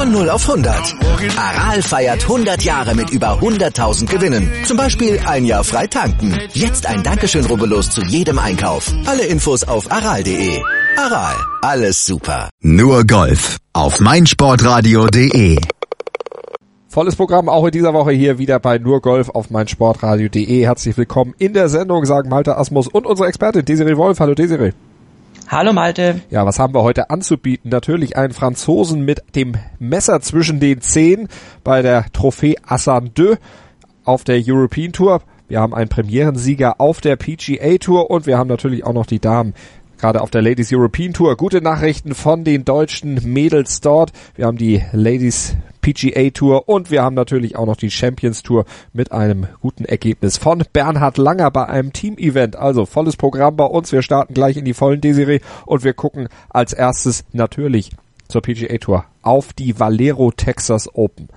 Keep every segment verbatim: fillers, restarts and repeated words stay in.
Von null auf hundert. Aral feiert hundert Jahre mit über hunderttausend Gewinnen. Zum Beispiel ein Jahr frei tanken. Jetzt ein Dankeschön, rubbellos zu jedem Einkauf. Alle Infos auf aral punkt de. Aral, alles super. Nur Golf auf meinsportradio punkt de. Volles Programm auch in dieser Woche hier wieder bei Nur Golf auf meinsportradio punkt de. Herzlich willkommen in der Sendung, sagen Malte Asmus und unsere Expertin Desiree Wolf. Hallo Desiree. Hallo Malte. Ja, was haben wir heute anzubieten? Natürlich einen Franzosen mit dem Messer zwischen den Zehen bei der Trophée Hassan deux auf der European Tour. Wir haben einen Premierensieger auf der P G A Tour und wir haben natürlich auch noch die Damen. Gerade auf der Ladies European Tour. Gute Nachrichten von den deutschen Mädels dort. Wir haben die Ladies P G A Tour und wir haben natürlich auch noch die Champions Tour mit einem guten Ergebnis von Bernhard Langer bei einem Team-Event. Also volles Programm bei uns. Wir starten gleich in die vollen, Desiree, und wir gucken als erstes natürlich zur P G A Tour auf die Valero Texas Open.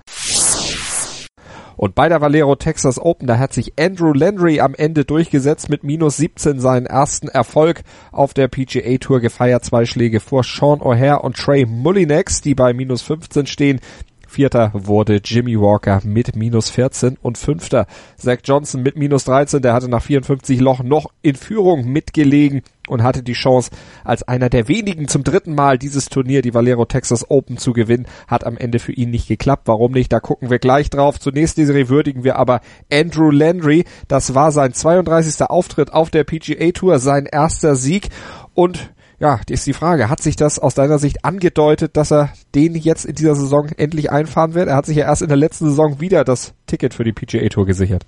Und bei der Valero Texas Open, da hat sich Andrew Landry am Ende durchgesetzt mit minus siebzehn seinen ersten Erfolg auf der P G A Tour gefeiert. Zwei Schläge vor Sean O'Haire und Trey Mullinax, die bei minus fünfzehn stehen. Vierter wurde Jimmy Walker mit minus vierzehn und fünfter Zach Johnson mit minus dreizehn. Der hatte nach vierundfünfzig Loch noch in Führung mitgelegen und hatte die Chance, als einer der wenigen zum dritten Mal dieses Turnier, die Valero Texas Open, zu gewinnen. Hat am Ende für ihn nicht geklappt. Warum nicht? Da gucken wir gleich drauf. Zunächst diese Serie würdigen wir aber Andrew Landry. Das war sein zweiunddreißigster Auftritt auf der P G A Tour, sein erster Sieg. Und ja, die ist die Frage, hat sich das aus deiner Sicht angedeutet, dass er den jetzt in dieser Saison endlich einfahren wird? Er hat sich ja erst in der letzten Saison wieder das Ticket für die P G A Tour gesichert.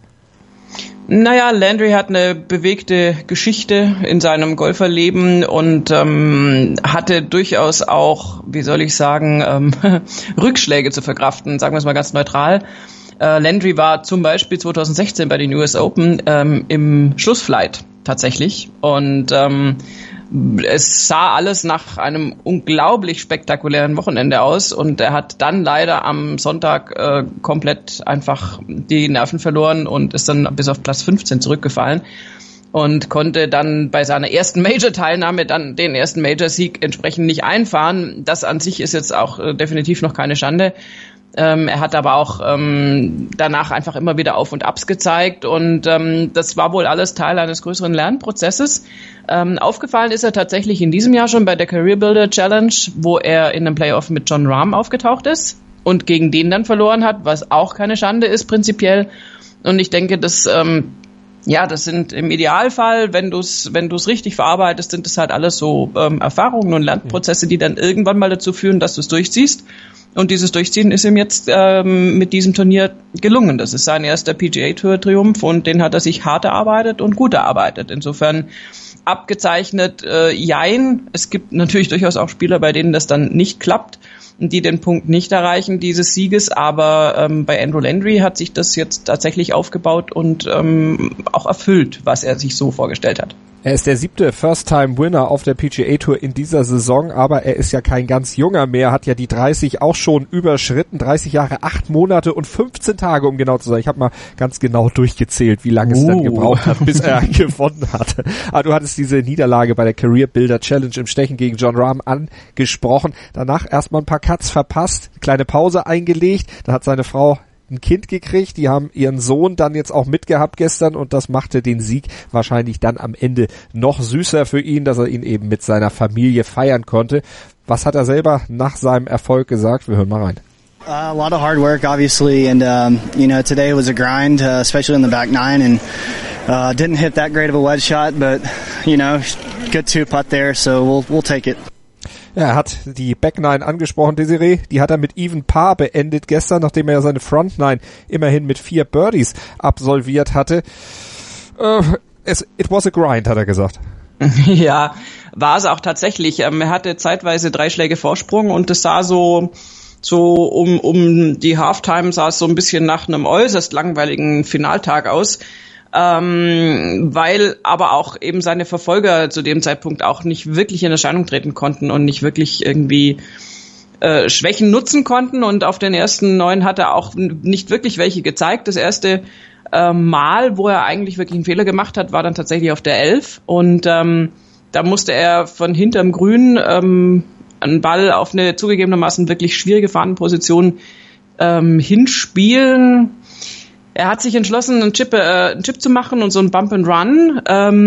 Naja, Landry hat eine bewegte Geschichte in seinem Golferleben und ähm, hatte durchaus auch, wie soll ich sagen, ähm, Rückschläge zu verkraften, sagen wir es mal ganz neutral. Äh, Landry war zum Beispiel zweitausendsechzehn bei den U S Open ähm, im Schlussflight tatsächlich und ähm, es sah alles nach einem unglaublich spektakulären Wochenende aus und er hat dann leider am Sonntag äh, komplett einfach die Nerven verloren und ist dann bis auf Platz fünfzehn zurückgefallen und konnte dann bei seiner ersten Major-Teilnahme dann den ersten Major-Sieg entsprechend nicht einfahren. Das an sich ist jetzt auch äh, definitiv noch keine Schande. Ähm, er hat aber auch ähm, danach einfach immer wieder Auf- und Abs gezeigt und ähm, das war wohl alles Teil eines größeren Lernprozesses. Ähm, aufgefallen ist er tatsächlich in diesem Jahr schon bei der Career Builder Challenge, wo er in einem Playoff mit Jon Rahm aufgetaucht ist und gegen den dann verloren hat, was auch keine Schande ist prinzipiell. Und ich denke, dass ähm, ja, das sind im Idealfall, wenn du es wenn du es richtig verarbeitest, sind es halt alles so ähm, Erfahrungen und Lernprozesse, die dann irgendwann mal dazu führen, dass du es durchziehst. Und dieses Durchziehen ist ihm jetzt ähm, mit diesem Turnier gelungen. Das ist sein erster P G A Tour Triumph und den hat er sich hart erarbeitet und gut erarbeitet. Insofern abgezeichnet, äh, jein. Es gibt natürlich durchaus auch Spieler, bei denen das dann nicht klappt und die den Punkt nicht erreichen dieses Sieges. Aber ähm, bei Andrew Landry hat sich das jetzt tatsächlich aufgebaut und ähm, auch erfüllt, was er sich so vorgestellt hat. Er ist der siebte First-Time-Winner auf der P G A Tour in dieser Saison, aber er ist ja kein ganz junger mehr, hat ja die dreißig auch schon überschritten, dreißig Jahre, acht Monate und fünfzehn Tage, um genau zu sein. Ich habe mal ganz genau durchgezählt, wie lange es uh. dann gebraucht hat, bis er gewonnen hatte. Aber du hattest diese Niederlage bei der Career Builder Challenge im Stechen gegen Jon Rahm angesprochen. Danach erstmal ein paar Cuts verpasst, kleine Pause eingelegt, da hat seine Frau ein Kind gekriegt, die haben ihren Sohn dann jetzt auch mitgehabt gestern und das machte den Sieg wahrscheinlich dann am Ende noch süßer für ihn, dass er ihn eben mit seiner Familie feiern konnte. Was hat er selber nach seinem Erfolg gesagt? Wir hören mal rein. Uh, a lot of hard work, obviously, and um, you know, today was a grind, uh, especially in the back nine, and uh, didn't hit that great of a wedge shot, but you know, good two putt there, so we'll we'll take it. Ja, er hat die Back Nine angesprochen, Desiree. Die hat er mit Even Par beendet gestern, nachdem er ja seine Front Nine immerhin mit vier Birdies absolviert hatte. Uh, es, it was a grind, hat er gesagt. Ja, war es auch tatsächlich. Er hatte zeitweise drei Schläge Vorsprung und es sah so, so um, um die Halftime sah es so ein bisschen nach einem äußerst langweiligen Finaltag aus. Ähm, weil aber auch eben seine Verfolger zu dem Zeitpunkt auch nicht wirklich in Erscheinung treten konnten und nicht wirklich irgendwie äh, Schwächen nutzen konnten und auf den ersten neun hat er auch nicht wirklich welche gezeigt. Das erste äh, Mal, wo er eigentlich wirklich einen Fehler gemacht hat, war dann tatsächlich auf der elf und ähm, da musste er von hinterm Grün ähm, einen Ball auf eine zugegebenermaßen wirklich schwierige Fahnenposition ähm, hinspielen. Er hat sich entschlossen, einen Chip, äh, einen Chip zu machen und so einen Bump and Run.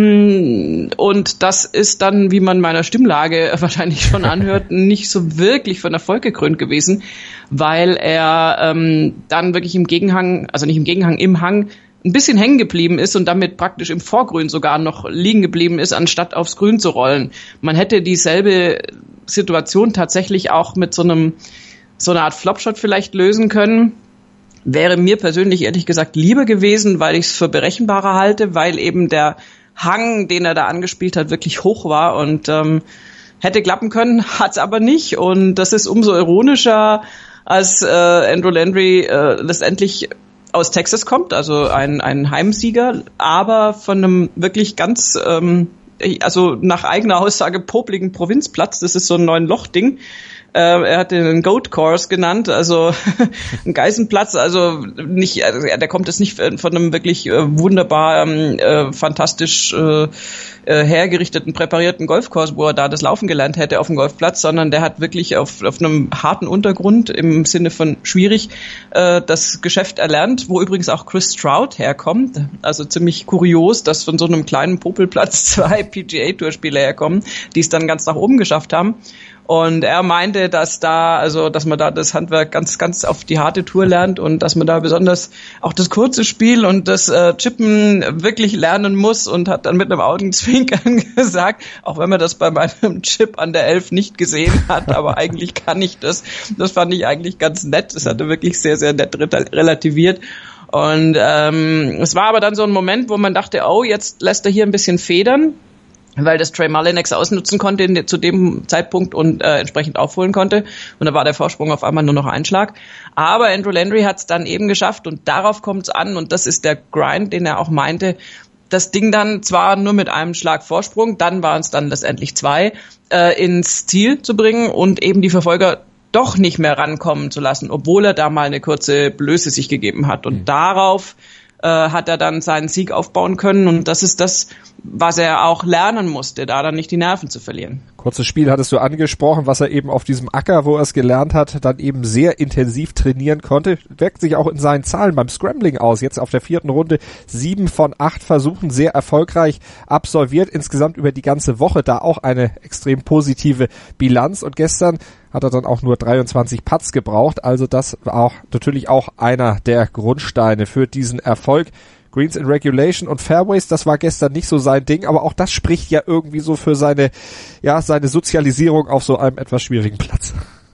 Ähm, und das ist dann, wie man meiner Stimmlage wahrscheinlich schon anhört, nicht so wirklich von Erfolg gekrönt gewesen, weil er ähm, dann wirklich im Gegenhang, also nicht im Gegenhang, im Hang, ein bisschen hängen geblieben ist und damit praktisch im Vorgrün sogar noch liegen geblieben ist, anstatt aufs Grün zu rollen. Man hätte dieselbe Situation tatsächlich auch mit so einem, so einer Art Flopshot vielleicht lösen können. Wäre mir persönlich ehrlich gesagt lieber gewesen, weil ich es für berechenbarer halte, weil eben der Hang, den er da angespielt hat, wirklich hoch war und ähm, hätte klappen können, hat's aber nicht. Und das ist umso ironischer, als äh, Andrew Landry äh, letztendlich aus Texas kommt, also ein, ein Heimsieger, aber von einem wirklich ganz, ähm, also nach eigener Aussage popligen Provinzplatz. Das ist so ein Neun-Loch-Ding. Äh, er hat den einen Goat Course genannt, also ein Geißenplatz, also nicht, also der kommt jetzt nicht von einem wirklich äh, wunderbar, äh, fantastisch äh, äh, hergerichteten, präparierten Golfkurs, wo er da das Laufen gelernt hätte auf dem Golfplatz, sondern der hat wirklich auf, auf einem harten Untergrund im Sinne von schwierig äh, das Geschäft erlernt, wo übrigens auch Chris Stroud herkommt, also ziemlich kurios, dass von so einem kleinen Popelplatz zwei P G A-Tour-Spieler herkommen, die es dann ganz nach oben geschafft haben. Und er meinte, dass da, also, dass man da das Handwerk ganz, ganz auf die harte Tour lernt und dass man da besonders auch das kurze Spiel und das äh, Chippen wirklich lernen muss und hat dann mit einem Augenzwinkern gesagt, auch wenn man das bei meinem Chip an der elf nicht gesehen hat, aber eigentlich kann ich das. Das fand ich eigentlich ganz nett. Das hatte wirklich sehr, sehr nett relativiert. Und ähm, es war aber dann so ein Moment, wo man dachte, oh, jetzt lässt er hier ein bisschen federn, weil das Trey Mullinax ausnutzen konnte in, zu dem Zeitpunkt und äh, entsprechend aufholen konnte. Und da war der Vorsprung auf einmal nur noch ein Schlag. Aber Andrew Landry hat es dann eben geschafft und darauf kommt es an und das ist der Grind, den er auch meinte, das Ding dann zwar nur mit einem Schlag Vorsprung, dann waren es dann letztendlich zwei, äh, ins Ziel zu bringen und eben die Verfolger doch nicht mehr rankommen zu lassen, obwohl er da mal eine kurze Blöße sich gegeben hat. Und mhm. darauf äh, hat er dann seinen Sieg aufbauen können und das ist das, was er auch lernen musste, da dann nicht die Nerven zu verlieren. Kurzes Spiel hattest du angesprochen, was er eben auf diesem Acker, wo er es gelernt hat, dann eben sehr intensiv trainieren konnte. Wirkt sich auch in seinen Zahlen beim Scrambling aus. Jetzt auf der vierten Runde sieben von acht Versuchen, sehr erfolgreich absolviert. Insgesamt über die ganze Woche da auch eine extrem positive Bilanz. Und gestern hat er dann auch nur dreiundzwanzig Putts gebraucht. Also das war auch natürlich auch einer der Grundsteine für diesen Erfolg. Greens in Regulation und Fairways, das war gestern nicht so sein Ding, aber auch das spricht ja irgendwie so für seine, ja, seine Sozialisierung auf so einem etwas schwierigen Platz.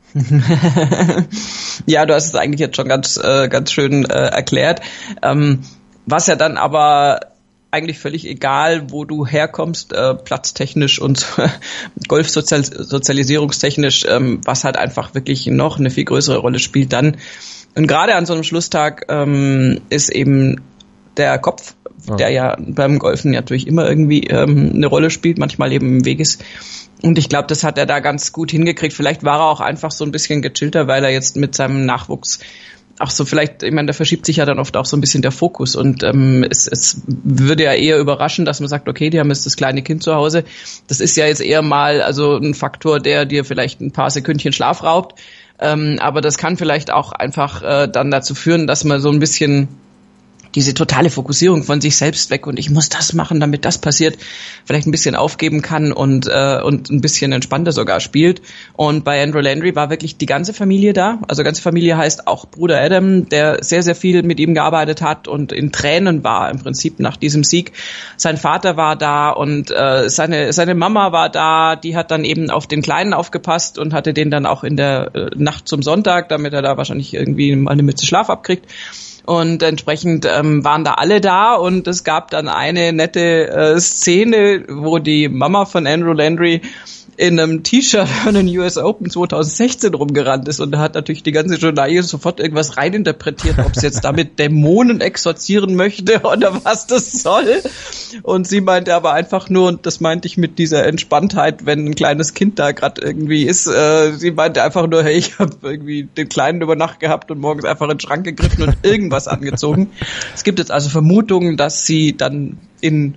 Ja, du hast es eigentlich jetzt schon ganz, äh, ganz schön äh, erklärt. Ähm, was ja dann aber eigentlich völlig egal, wo du herkommst, äh, platztechnisch und Golfsozialisierungstechnisch, ähm, was halt einfach wirklich noch eine viel größere Rolle spielt dann. Und gerade an so einem Schlusstag ähm, ist eben der Kopf, der ja beim Golfen natürlich immer irgendwie ähm, eine Rolle spielt, manchmal eben im Weg ist. Und ich glaube, das hat er da ganz gut hingekriegt. Vielleicht war er auch einfach so ein bisschen gechillter, weil er jetzt mit seinem Nachwuchs auch so vielleicht, ich meine, da verschiebt sich ja dann oft auch so ein bisschen der Fokus. Und ähm, es, es würde ja eher überraschen, dass man sagt, okay, die haben jetzt das kleine Kind zu Hause. Das ist ja jetzt eher mal also ein Faktor, der dir vielleicht ein paar Sekündchen Schlaf raubt. Ähm, aber das kann vielleicht auch einfach äh, dann dazu führen, dass man so ein bisschen diese totale Fokussierung von sich selbst weg und ich muss das machen, damit das passiert, vielleicht ein bisschen aufgeben kann und äh, und ein bisschen entspannter sogar spielt. Und bei Andrew Landry war wirklich die ganze Familie da. Also ganze Familie heißt auch Bruder Adam, der sehr, sehr viel mit ihm gearbeitet hat und in Tränen war im Prinzip nach diesem Sieg. Sein Vater war da und äh, seine seine Mama war da, die hat dann eben auf den Kleinen aufgepasst und hatte den dann auch in der äh, Nacht zum Sonntag, damit er da wahrscheinlich irgendwie mal eine Mütze Schlaf abkriegt. Und entsprechend ähm, waren da alle da und es gab dann eine nette äh, Szene, wo die Mama von Andrew Landry in einem T-Shirt von den U S Open zwanzig sechzehn rumgerannt ist und da hat natürlich die ganze Journalie sofort irgendwas reininterpretiert, ob sie jetzt damit Dämonen exorzieren möchte oder was das soll. Und sie meinte aber einfach nur, und das meinte ich mit dieser Entspanntheit, wenn ein kleines Kind da gerade irgendwie ist, äh, sie meinte einfach nur, hey, ich habe irgendwie den Kleinen über Nacht gehabt und morgens einfach in den Schrank gegriffen und irgendwas angezogen. Es gibt jetzt also Vermutungen, dass sie dann in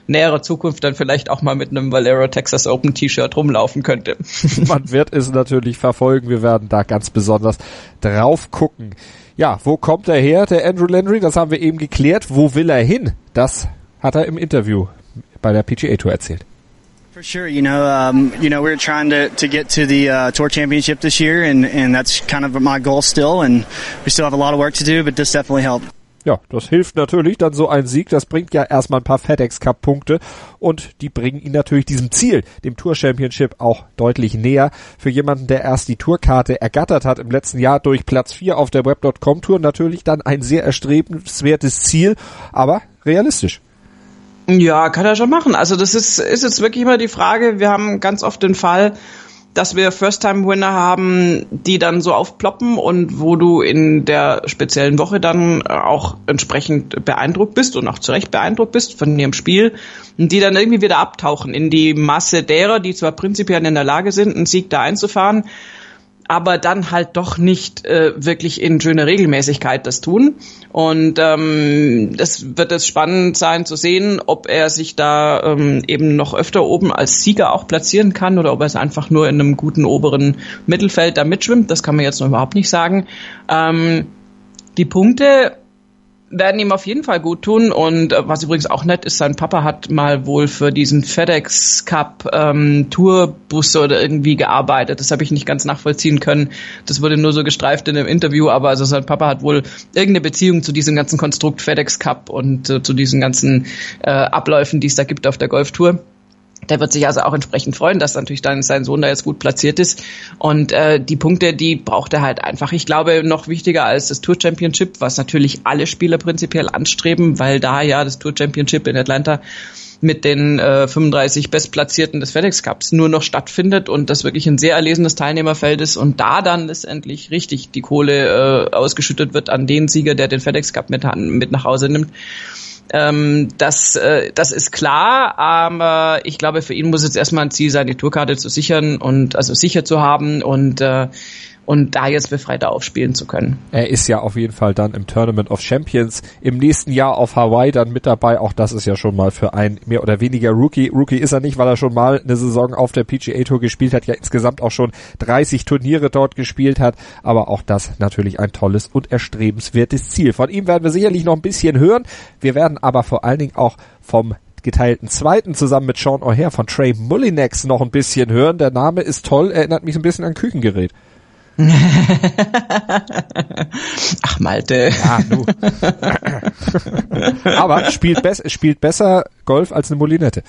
näherer Zukunft dann vielleicht auch mal mit einem Valero Texas Open T-Shirt rumlaufen könnte. Man wird es natürlich verfolgen. Wir werden da ganz besonders drauf gucken. Ja, wo kommt er her, der Andrew Landry? Das haben wir eben geklärt. Wo will er hin? Das hat er im Interview bei der P G A Tour erzählt. For sure, you know, um, you know, we're trying to to get to the uh, Tour Championship this year, and and that's kind of my goal still, and we still have a lot of work to do, but this definitely helped. Ja, das hilft natürlich, dann so ein Sieg, das bringt ja erstmal ein paar FedEx Cup Punkte und die bringen ihn natürlich diesem Ziel, dem Tour Championship, auch deutlich näher. Für jemanden, der erst die Tourkarte ergattert hat im letzten Jahr durch Platz vier auf der Web Punkt com Tour, natürlich dann ein sehr erstrebenswertes Ziel, aber realistisch. Ja, kann er schon machen. Also das ist, ist jetzt wirklich immer die Frage, wir haben ganz oft den Fall, dass wir First-Time-Winner haben, die dann so aufploppen und wo du in der speziellen Woche dann auch entsprechend beeindruckt bist und auch zu Recht beeindruckt bist von ihrem Spiel und die dann irgendwie wieder abtauchen in die Masse derer, die zwar prinzipiell in der Lage sind, einen Sieg da einzufahren, aber dann halt doch nicht äh, wirklich in schöner Regelmäßigkeit das tun. Und ähm, das wird jetzt spannend sein zu sehen, ob er sich da ähm, eben noch öfter oben als Sieger auch platzieren kann oder ob er es einfach nur in einem guten oberen Mittelfeld da mitschwimmt. Das kann man jetzt noch überhaupt nicht sagen. Ähm, die Punkte werden ihm auf jeden Fall gut tun und äh, was übrigens auch nett ist, sein Papa hat mal wohl für diesen FedEx Cup ähm, Tourbus oder irgendwie gearbeitet. Das habe ich nicht ganz nachvollziehen können. Das wurde nur so gestreift in einem Interview, aber also sein Papa hat wohl irgendeine Beziehung zu diesem ganzen Konstrukt FedEx Cup und äh, zu diesen ganzen äh, Abläufen, die es da gibt auf der Golftour. Der wird sich also auch entsprechend freuen, dass natürlich dann sein Sohn da jetzt gut platziert ist. Und äh, die Punkte, die braucht er halt einfach. Ich glaube, noch wichtiger als das Tour Championship, was natürlich alle Spieler prinzipiell anstreben, weil da ja das Tour Championship in Atlanta mit den äh, fünfunddreißig Bestplatzierten des FedEx Cups nur noch stattfindet und das wirklich ein sehr erlesenes Teilnehmerfeld ist und da dann letztendlich richtig die Kohle äh, ausgeschüttet wird an den Sieger, der den FedEx Cup mit, mit nach Hause nimmt. Ähm, das, äh, das ist klar, aber ich glaube, für ihn muss jetzt erstmal ein Ziel sein, die Tourkarte zu sichern und also sicher zu haben und äh, und da jetzt befreiter aufspielen zu können. Er ist ja auf jeden Fall dann im Tournament of Champions im nächsten Jahr auf Hawaii dann mit dabei. Auch das ist ja schon mal für ein mehr oder weniger Rookie. Rookie ist er nicht, weil er schon mal eine Saison auf der P G A Tour gespielt hat, ja insgesamt auch schon dreißig Turniere dort gespielt hat. Aber auch das natürlich ein tolles und erstrebenswertes Ziel. Von ihm werden wir sicherlich noch ein bisschen hören. Wir werden aber vor allen Dingen auch vom geteilten Zweiten zusammen mit Sean O'Haire von Trey Mullinax noch ein bisschen hören. Der Name ist toll, erinnert mich ein bisschen an Küchengerät. Ach, Malte. Ja, du. Aber spielt, be- spielt besser Golf als eine Molinette.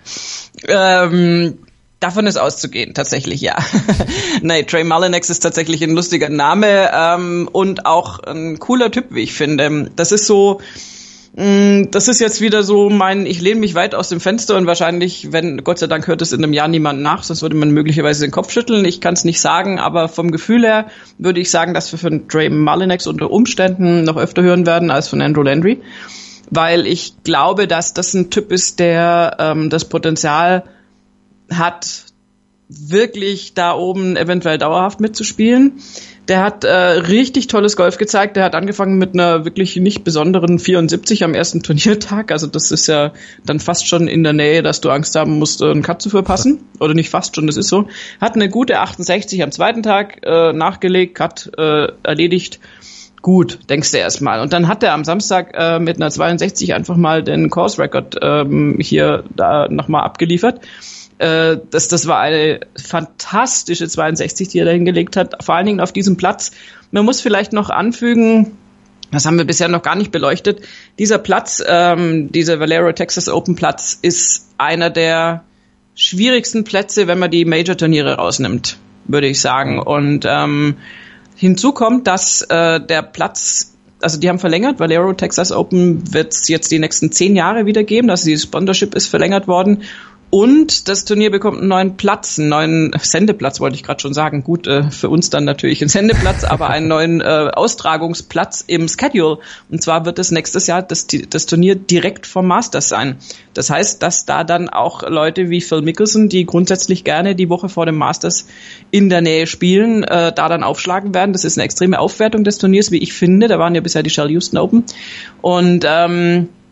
Ähm, davon ist auszugehen, tatsächlich, ja. Nein, Trey Mullinax ist tatsächlich ein lustiger Name ähm, und auch ein cooler Typ, wie ich finde. Das ist so... Das ist jetzt wieder so mein, ich lehne mich weit aus dem Fenster und wahrscheinlich, wenn, Gott sei Dank hört es in einem Jahr niemand nach, sonst würde man möglicherweise den Kopf schütteln. Ich kann es nicht sagen, aber vom Gefühl her würde ich sagen, dass wir von Trey Mullinax unter Umständen noch öfter hören werden als von Andrew Landry, weil ich glaube, dass das ein Typ ist, der ähm, das Potenzial hat, wirklich da oben eventuell dauerhaft mitzuspielen. Der hat äh, richtig tolles Golf gezeigt. Der hat angefangen mit einer wirklich nicht besonderen vierundsiebzig am ersten Turniertag. Also das ist ja dann fast schon in der Nähe, dass du Angst haben musst, einen Cut zu verpassen. Oder nicht fast schon, das ist so. Hat eine gute achtundsechzig am zweiten Tag äh, nachgelegt, Cut äh, erledigt. Gut, denkst du erstmal. Und dann hat er am Samstag äh, mit einer zweiundsechzig einfach mal den Course Record ähm, hier da nochmal abgeliefert. Das, das war eine fantastische zweiundsechzig, die er da hingelegt hat, vor allen Dingen auf diesem Platz. Man muss vielleicht noch anfügen, das haben wir bisher noch gar nicht beleuchtet, dieser Platz, ähm, dieser Valero Texas Open Platz ist einer der schwierigsten Plätze, wenn man die Major-Turniere rausnimmt, würde ich sagen. Und ähm, hinzu kommt, dass äh, der Platz, also die haben verlängert, Valero Texas Open wird es jetzt die nächsten zehn Jahre wieder geben, also die Sponsorship ist verlängert worden. Und das Turnier bekommt einen neuen Platz, einen neuen Sendeplatz, wollte ich gerade schon sagen. Gut, äh, für uns dann natürlich ein Sendeplatz, aber einen neuen äh, Austragungsplatz im Schedule. Und zwar wird es nächstes Jahr das, das Turnier direkt vom Masters sein. Das heißt, dass da dann auch Leute wie Phil Mickelson, die grundsätzlich gerne die Woche vor dem Masters in der Nähe spielen, äh, da dann aufschlagen werden. Das ist eine extreme Aufwertung des Turniers, wie ich finde. Da waren ja bisher die Shell Houston Open. Und ähm,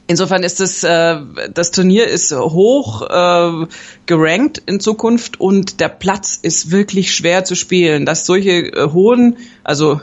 Insofern ist das, äh, das Turnier ist hoch äh, gerankt in Zukunft und der Platz ist wirklich schwer zu spielen. Dass solche äh, hohen, also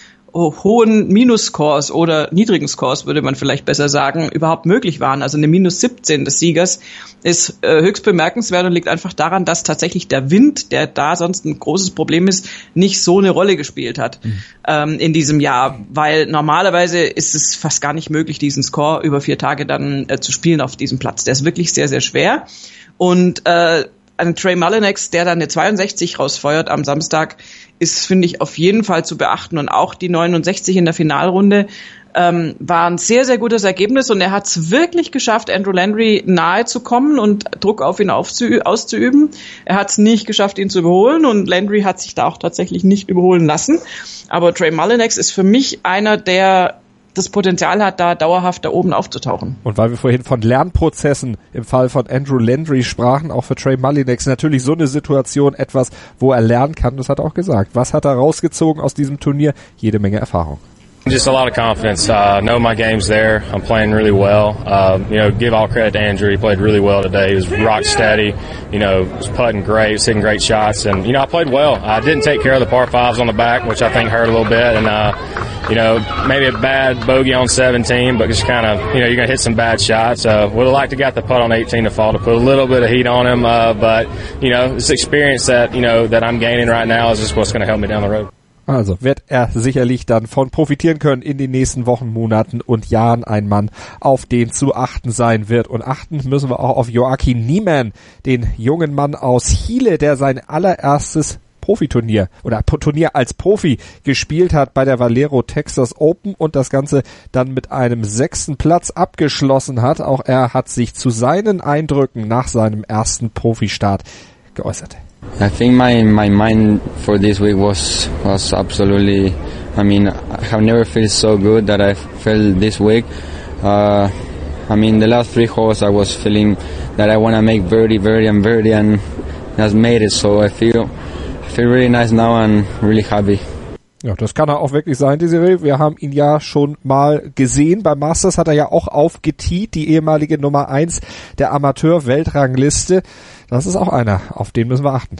hohen Minusscores oder niedrigen Scores, würde man vielleicht besser sagen, überhaupt möglich waren. Also eine Minus siebzehn des Siegers ist äh, höchst bemerkenswert und liegt einfach daran, dass tatsächlich der Wind, der da sonst ein großes Problem ist, nicht so eine Rolle gespielt hat mhm. ähm, in diesem Jahr. Weil normalerweise ist es fast gar nicht möglich, diesen Score über vier Tage dann äh, zu spielen auf diesem Platz. Der ist wirklich sehr, sehr schwer. Und äh, ein Trey Mullinax, der dann eine zweiundsechzig rausfeuert am Samstag, ist, finde ich, auf jeden Fall zu beachten. Und auch die neunundsechzig in der Finalrunde ähm, war ein sehr, sehr gutes Ergebnis. Und er hat es wirklich geschafft, Andrew Landry nahe zu kommen und Druck auf ihn aufzu- auszuüben. Er hat es nicht geschafft, ihn zu überholen. Und Landry hat sich da auch tatsächlich nicht überholen lassen. Aber Trey Mullinax ist für mich einer, der das Potenzial hat, da dauerhaft da oben aufzutauchen. Und weil wir vorhin von Lernprozessen im Fall von Andrew Landry sprachen, auch für Trey Mullinax natürlich so eine Situation etwas, wo er lernen kann, das hat er auch gesagt. Was hat er rausgezogen aus diesem Turnier? Jede Menge Erfahrung. Just a lot of confidence. Uh, know my game's there. I'm playing really well. Uh, you know, give all credit to Andrew. He played really well today. He was rock steady. You know, was putting great, was hitting great shots, and you know, I played well. I didn't take care of the par fives on the back, which I think hurt a little bit, and uh, you know, maybe a bad bogey on seventeen, but just kind of, you know, you're gonna hit some bad shots. Uh, would have liked to got the putt on eighteen to fall to put a little bit of heat on him, uh, but you know, this experience that you know that I'm gaining right now is just what's going to help me down the road. Also wird er sicherlich dann von profitieren können in den nächsten Wochen, Monaten und Jahren. Ein Mann, auf den zu achten sein wird. Und achten müssen wir auch auf Joakim Niemann, den jungen Mann aus Chile, der sein allererstes Profiturnier oder Turnier als Profi gespielt hat bei der Valero Texas Open und das Ganze dann mit einem sechsten Platz abgeschlossen hat. Auch er hat sich zu seinen Eindrücken nach seinem ersten Profistart geäußert. I think my my mind for this week was was absolutely. I mean, I have never felt so good that I felt this week. Uh, I mean, the last three holes I was feeling that I want to make birdie, birdie, and birdie, and has made it. So I feel I feel really nice now and really happy. Ja, das kann er auch wirklich sein, Desiree. Wir haben ihn ja schon mal gesehen. Beim Masters hat er ja auch aufgetiet, die ehemalige Nummer eins der Amateur-Weltrangliste. Das ist auch einer, auf den müssen wir achten.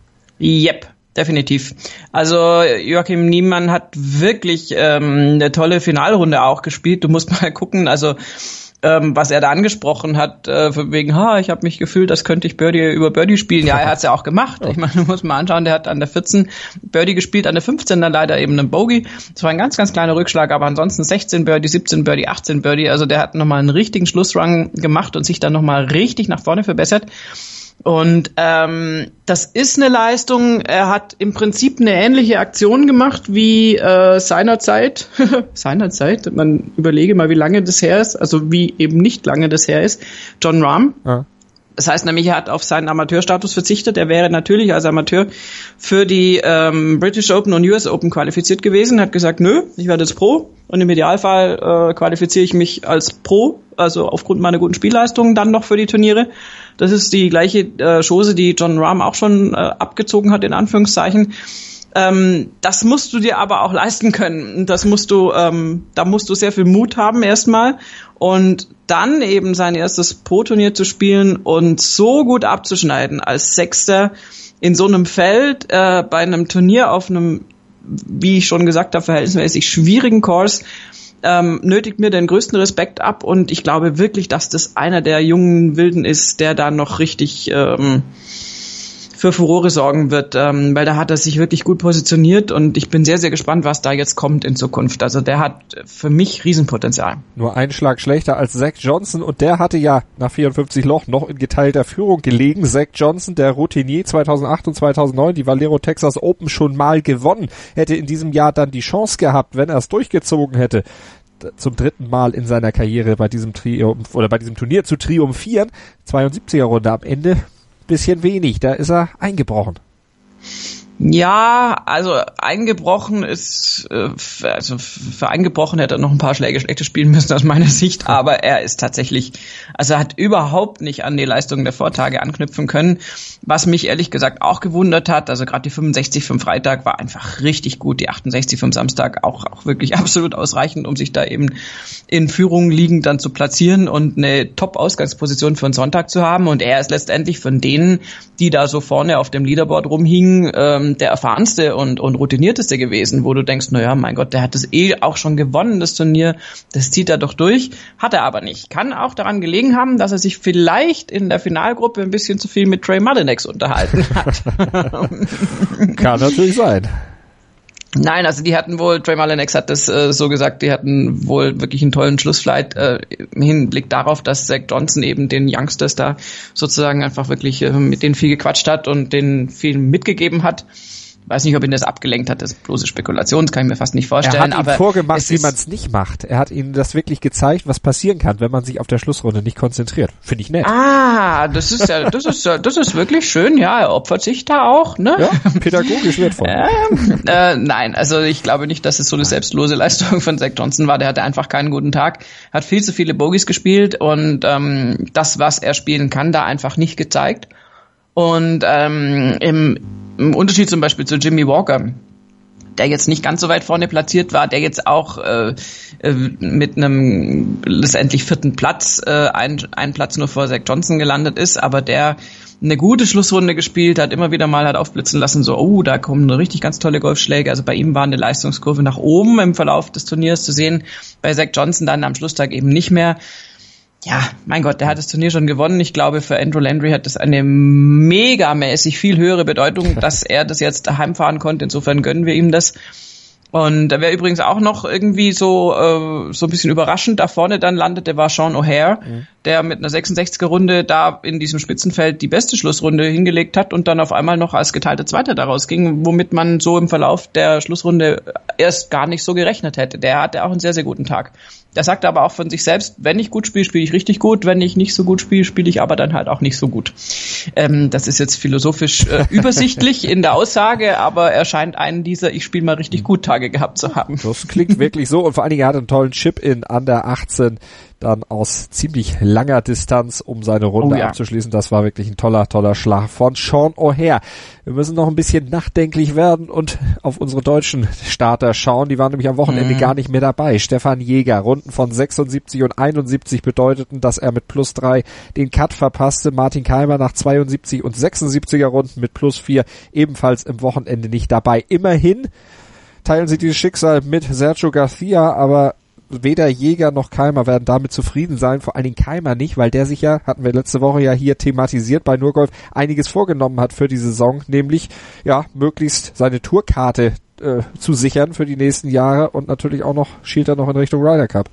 Yep, definitiv. Also Joakim Niemann hat wirklich ähm, eine tolle Finalrunde auch gespielt. Du musst mal gucken, also ähm, was er da angesprochen hat, äh, von wegen, ha, ich habe mich gefühlt, das könnte ich Birdie über Birdie spielen. Ja, er hat's ja auch gemacht. Ich meine, du musst mal anschauen, der hat an der vierzehn Birdie gespielt, an der fünfzehn dann leider eben einen Bogey. Das war ein ganz, ganz kleiner Rückschlag, aber ansonsten sechzehn Birdie, siebzehn Birdie, achtzehn Birdie. Also der hat nochmal einen richtigen Schlussrun gemacht und sich dann nochmal richtig nach vorne verbessert. Und ähm, das ist eine Leistung. Er hat im Prinzip eine ähnliche Aktion gemacht wie äh, seinerzeit. seinerzeit, man überlege mal, wie lange das her ist, also wie eben nicht lange das her ist. Jon Rahm. Ja. Das heißt nämlich, er hat auf seinen Amateurstatus verzichtet. Er wäre natürlich als Amateur für die ähm, British Open und U S Open qualifiziert gewesen. Hat gesagt, nö, ich werde jetzt Pro. Und im Idealfall äh, qualifiziere ich mich als Pro, also aufgrund meiner guten Spielleistungen, dann noch für die Turniere. Das ist die gleiche äh, Chose, die Jon Rahm auch schon äh, abgezogen hat, in Anführungszeichen. Ähm, das musst du dir aber auch leisten können. Das musst du, ähm, da musst du sehr viel Mut haben erstmal und dann eben sein erstes Pro-Turnier zu spielen und so gut abzuschneiden als Sechster in so einem Feld äh, bei einem Turnier auf einem, wie ich schon gesagt habe, verhältnismäßig schwierigen Course. Ähm, nötigt mir den größten Respekt ab und ich glaube wirklich, dass das einer der jungen Wilden ist, der da noch richtig ähm, für Furore sorgen wird, ähm, weil da hat er sich wirklich gut positioniert und ich bin sehr, sehr gespannt, was da jetzt kommt in Zukunft. Also der hat für mich Riesenpotenzial. Nur einen Schlag schlechter als Zach Johnson und der hatte ja nach vierundfünfzig Loch noch in geteilter Führung gelegen. Zach Johnson, der Routinier zweitausendacht und zweitausendneun, die Valero Texas Open schon mal gewonnen, hätte in diesem Jahr dann die Chance gehabt, wenn er es durchgezogen hätte, zum dritten Mal in seiner Karriere bei diesem Triumph oder bei diesem Turnier zu triumphieren. zweiundsiebziger Runde am Ende. Bisschen wenig, da ist er eingebrochen. Ja, also eingebrochen ist, also für eingebrochen hätte er noch ein paar Schläge schlechter spielen müssen aus meiner Sicht, aber er ist tatsächlich, also er hat überhaupt nicht an die Leistungen der Vortage anknüpfen können, was mich ehrlich gesagt auch gewundert hat. Also gerade die fünfundsechzig vom Freitag war einfach richtig gut, die achtundsechzig vom Samstag auch auch wirklich absolut ausreichend, um sich da eben in Führung liegend dann zu platzieren und eine Top-Ausgangsposition für einen Sonntag zu haben. Und er ist letztendlich von denen, die da so vorne auf dem Leaderboard rumhingen, ähm, der erfahrenste und, und routinierteste gewesen, wo du denkst, naja, mein Gott, der hat das eh auch schon gewonnen, das Turnier, das zieht er doch durch, hat er aber nicht. Kann auch daran gelegen haben, dass er sich vielleicht in der Finalgruppe ein bisschen zu viel mit Trey Mullinax unterhalten hat. Kann natürlich sein. Nein, also die hatten wohl, Trey Mullinax hat das äh, so gesagt, die hatten wohl wirklich einen tollen Schlussflight äh, im Hinblick darauf, dass Zach Johnson eben den Youngsters da sozusagen einfach wirklich äh, mit denen viel gequatscht hat und denen viel mitgegeben hat. Weiß nicht, ob ihn das abgelenkt hat, das ist bloße Spekulation, das kann ich mir fast nicht vorstellen. Er hat aber ihm vorgemacht, wie man es nicht macht. Er hat ihnen das wirklich gezeigt, was passieren kann, wenn man sich auf der Schlussrunde nicht konzentriert. Finde ich nett. Ah, das ist ja, das ist ja, das ist wirklich schön, ja, er opfert sich da auch, ne? Ja, pädagogisch wertvoll. Ähm, äh, nein, also ich glaube nicht, dass es so eine selbstlose Leistung von Zach Johnson war. Der hatte einfach keinen guten Tag, hat viel zu viele Bogies gespielt und ähm, das, was er spielen kann, da einfach nicht gezeigt. Und ähm, im, im Unterschied zum Beispiel zu Jimmy Walker, der jetzt nicht ganz so weit vorne platziert war, der jetzt auch äh, äh, mit einem letztendlich vierten Platz, äh, ein, ein Platz nur vor Zach Johnson gelandet ist, aber der eine gute Schlussrunde gespielt hat, immer wieder mal hat aufblitzen lassen, so, oh, da kommen richtig ganz tolle Golfschläge. Also bei ihm war eine Leistungskurve nach oben im Verlauf des Turniers zu sehen, bei Zach Johnson dann am Schlusstag eben nicht mehr. Ja, mein Gott, der hat das Turnier schon gewonnen. Ich glaube, für Andrew Landry hat das eine megamäßig viel höhere Bedeutung, dass er das jetzt daheim fahren konnte. Insofern gönnen wir ihm das. Und da wäre übrigens auch noch irgendwie so äh, so ein bisschen überraschend da vorne dann landete, war Sean O'Hare, mhm. der mit einer sechsundsechziger Runde da in diesem Spitzenfeld die beste Schlussrunde hingelegt hat und dann auf einmal noch als geteilter Zweiter daraus ging, womit man so im Verlauf der Schlussrunde erst gar nicht so gerechnet hätte. Der hatte auch einen sehr, sehr guten Tag. Der sagte aber auch von sich selbst, wenn ich gut spiele, spiele ich richtig gut, wenn ich nicht so gut spiele, spiele ich aber dann halt auch nicht so gut. Ähm, das ist jetzt philosophisch äh, übersichtlich in der Aussage, aber er scheint einen dieser Ich spiele mal richtig gut Tage gehabt zu haben. Das klingt wirklich so und vor allen Dingen er hat einen tollen Chip in Under achtzehn dann aus ziemlich langer Distanz, um seine Runde oh, ja. abzuschließen. Das war wirklich ein toller, toller Schlag von Sean O'Hare. Wir müssen noch ein bisschen nachdenklich werden und auf unsere deutschen Starter schauen. Die waren nämlich am Wochenende mhm. gar nicht mehr dabei. Stefan Jäger, Runden von sechsundsiebzig und einundsiebzig bedeuteten, dass er mit plus drei den Cut verpasste. Martin Keimer nach zweiundsiebzig und sechsundsiebziger Runden mit plus vier ebenfalls im Wochenende nicht dabei. Immerhin teilen sie dieses Schicksal mit Sergio Garcia, aber weder Jäger noch Keimer werden damit zufrieden sein, vor allen Dingen Keimer nicht, weil der sich ja, hatten wir letzte Woche ja hier thematisiert bei Nurgolf, einiges vorgenommen hat für die Saison, nämlich ja möglichst seine Tourkarte äh, zu sichern für die nächsten Jahre und natürlich auch noch schielt er noch in Richtung Ryder Cup.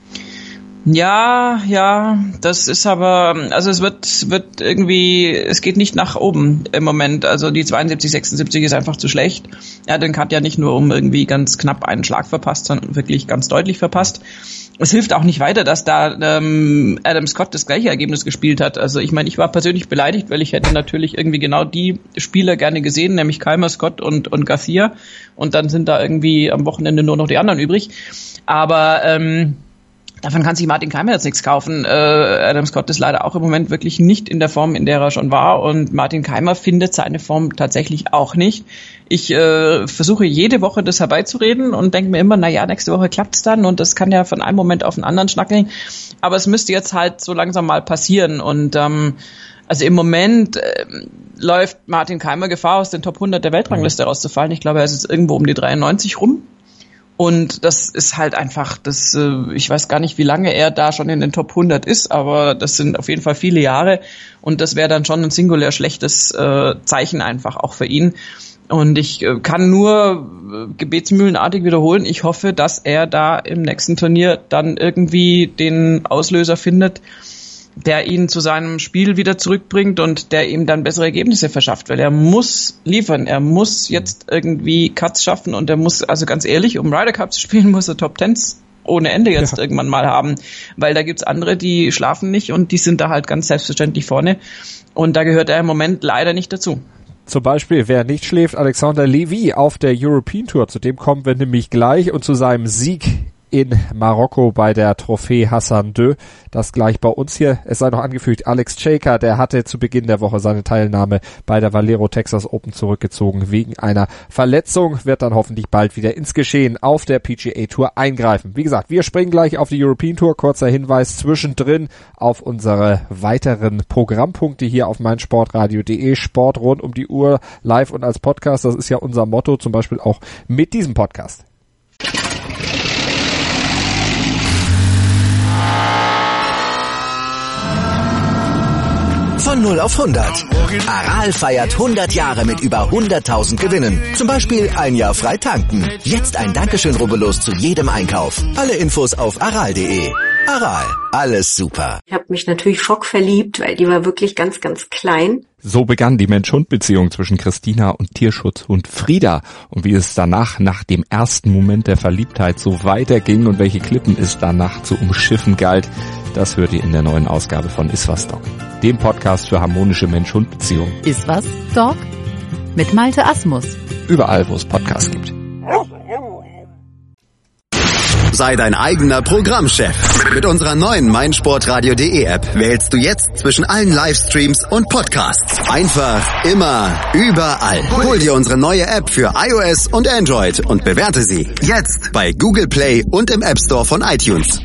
Ja, ja, das ist aber, also es wird, wird irgendwie, es geht nicht nach oben im Moment. Also die zweiundsiebzig, sechsundsiebzig ist einfach zu schlecht. Er hat den Cut ja nicht nur um irgendwie ganz knapp einen Schlag verpasst, sondern wirklich ganz deutlich verpasst. Es hilft auch nicht weiter, dass da ähm, Adam Scott das gleiche Ergebnis gespielt hat. Also ich meine, ich war persönlich beleidigt, weil ich hätte natürlich irgendwie genau die Spieler gerne gesehen, nämlich Keimer, Scott und, und Garcia. Und dann sind da irgendwie am Wochenende nur noch die anderen übrig. Aber ähm, davon kann sich Martin Keimer jetzt nichts kaufen. Äh, Adam Scott ist leider auch im Moment wirklich nicht in der Form, in der er schon war. Und Martin Keimer findet seine Form tatsächlich auch nicht. Ich äh, versuche jede Woche das herbeizureden und denke mir immer, na ja, nächste Woche klappt's dann. Und das kann ja von einem Moment auf den anderen schnackeln. Aber es müsste jetzt halt so langsam mal passieren. Und ähm, also im Moment äh, läuft Martin Keimer Gefahr, aus den Top hundert der Weltrangliste rauszufallen. Ich glaube, er ist jetzt irgendwo um die dreiundneunzig rum. Und das ist halt einfach, das, äh, ich weiß gar nicht, wie lange er da schon in den Top hundert ist, aber das sind auf jeden Fall viele Jahre und das wäre dann schon ein singulär schlechtes äh, Zeichen einfach auch für ihn. Und ich äh, kann nur äh, gebetsmühlenartig wiederholen, ich hoffe, dass er da im nächsten Turnier dann irgendwie den Auslöser findet, der ihn zu seinem Spiel wieder zurückbringt und der ihm dann bessere Ergebnisse verschafft, weil er muss liefern, er muss jetzt irgendwie Cuts schaffen und er muss, also ganz ehrlich, um Ryder Cup zu spielen, muss er Top Tens ohne Ende jetzt ja. irgendwann mal haben, weil da gibt's andere, die schlafen nicht und die sind da halt ganz selbstverständlich vorne und da gehört er im Moment leider nicht dazu. Zum Beispiel, wer nicht schläft, Alexander Lévy auf der European Tour. Zu dem kommen wir nämlich gleich und zu seinem Sieg in Marokko bei der Trophée Hassan deux. Das gleich bei uns hier. Es sei noch angefügt, Alex Cejka, der hatte zu Beginn der Woche seine Teilnahme bei der Valero Texas Open zurückgezogen wegen einer Verletzung, wird dann hoffentlich bald wieder ins Geschehen auf der P G A Tour eingreifen. Wie gesagt, wir springen gleich auf die European Tour. Kurzer Hinweis zwischendrin auf unsere weiteren Programmpunkte hier auf meinsportradio punkt de. Sport rund um die Uhr, live und als Podcast. Das ist ja unser Motto, zum Beispiel auch mit diesem Podcast. Von null auf hundert. Aral feiert hundert Jahre mit über hunderttausend Gewinnen. Zum Beispiel ein Jahr frei tanken. Jetzt ein Dankeschön, rubbellos zu jedem Einkauf. Alle Infos auf aral punkt de. Aral, alles super. Ich habe mich natürlich schockverliebt, weil die war wirklich ganz, ganz klein. So begann die Mensch-Hund-Beziehung zwischen Christina und Tierschutzhund Frieda. Und wie es danach, nach dem ersten Moment der Verliebtheit, so weiterging und welche Klippen es danach zu umschiffen galt, das hört ihr in der neuen Ausgabe von Iswas Dog, dem Podcast für harmonische Mensch-Hund-Beziehungen. Iswas Dog mit Malte Asmus. Überall, wo es Podcasts gibt. Sei dein eigener Programmchef. Mit unserer neuen meinsportradio punkt de App wählst du jetzt zwischen allen Livestreams und Podcasts. Einfach, immer, überall. Hol dir unsere neue App für iOS und Android und bewerte sie jetzt bei Google Play und im App Store von iTunes.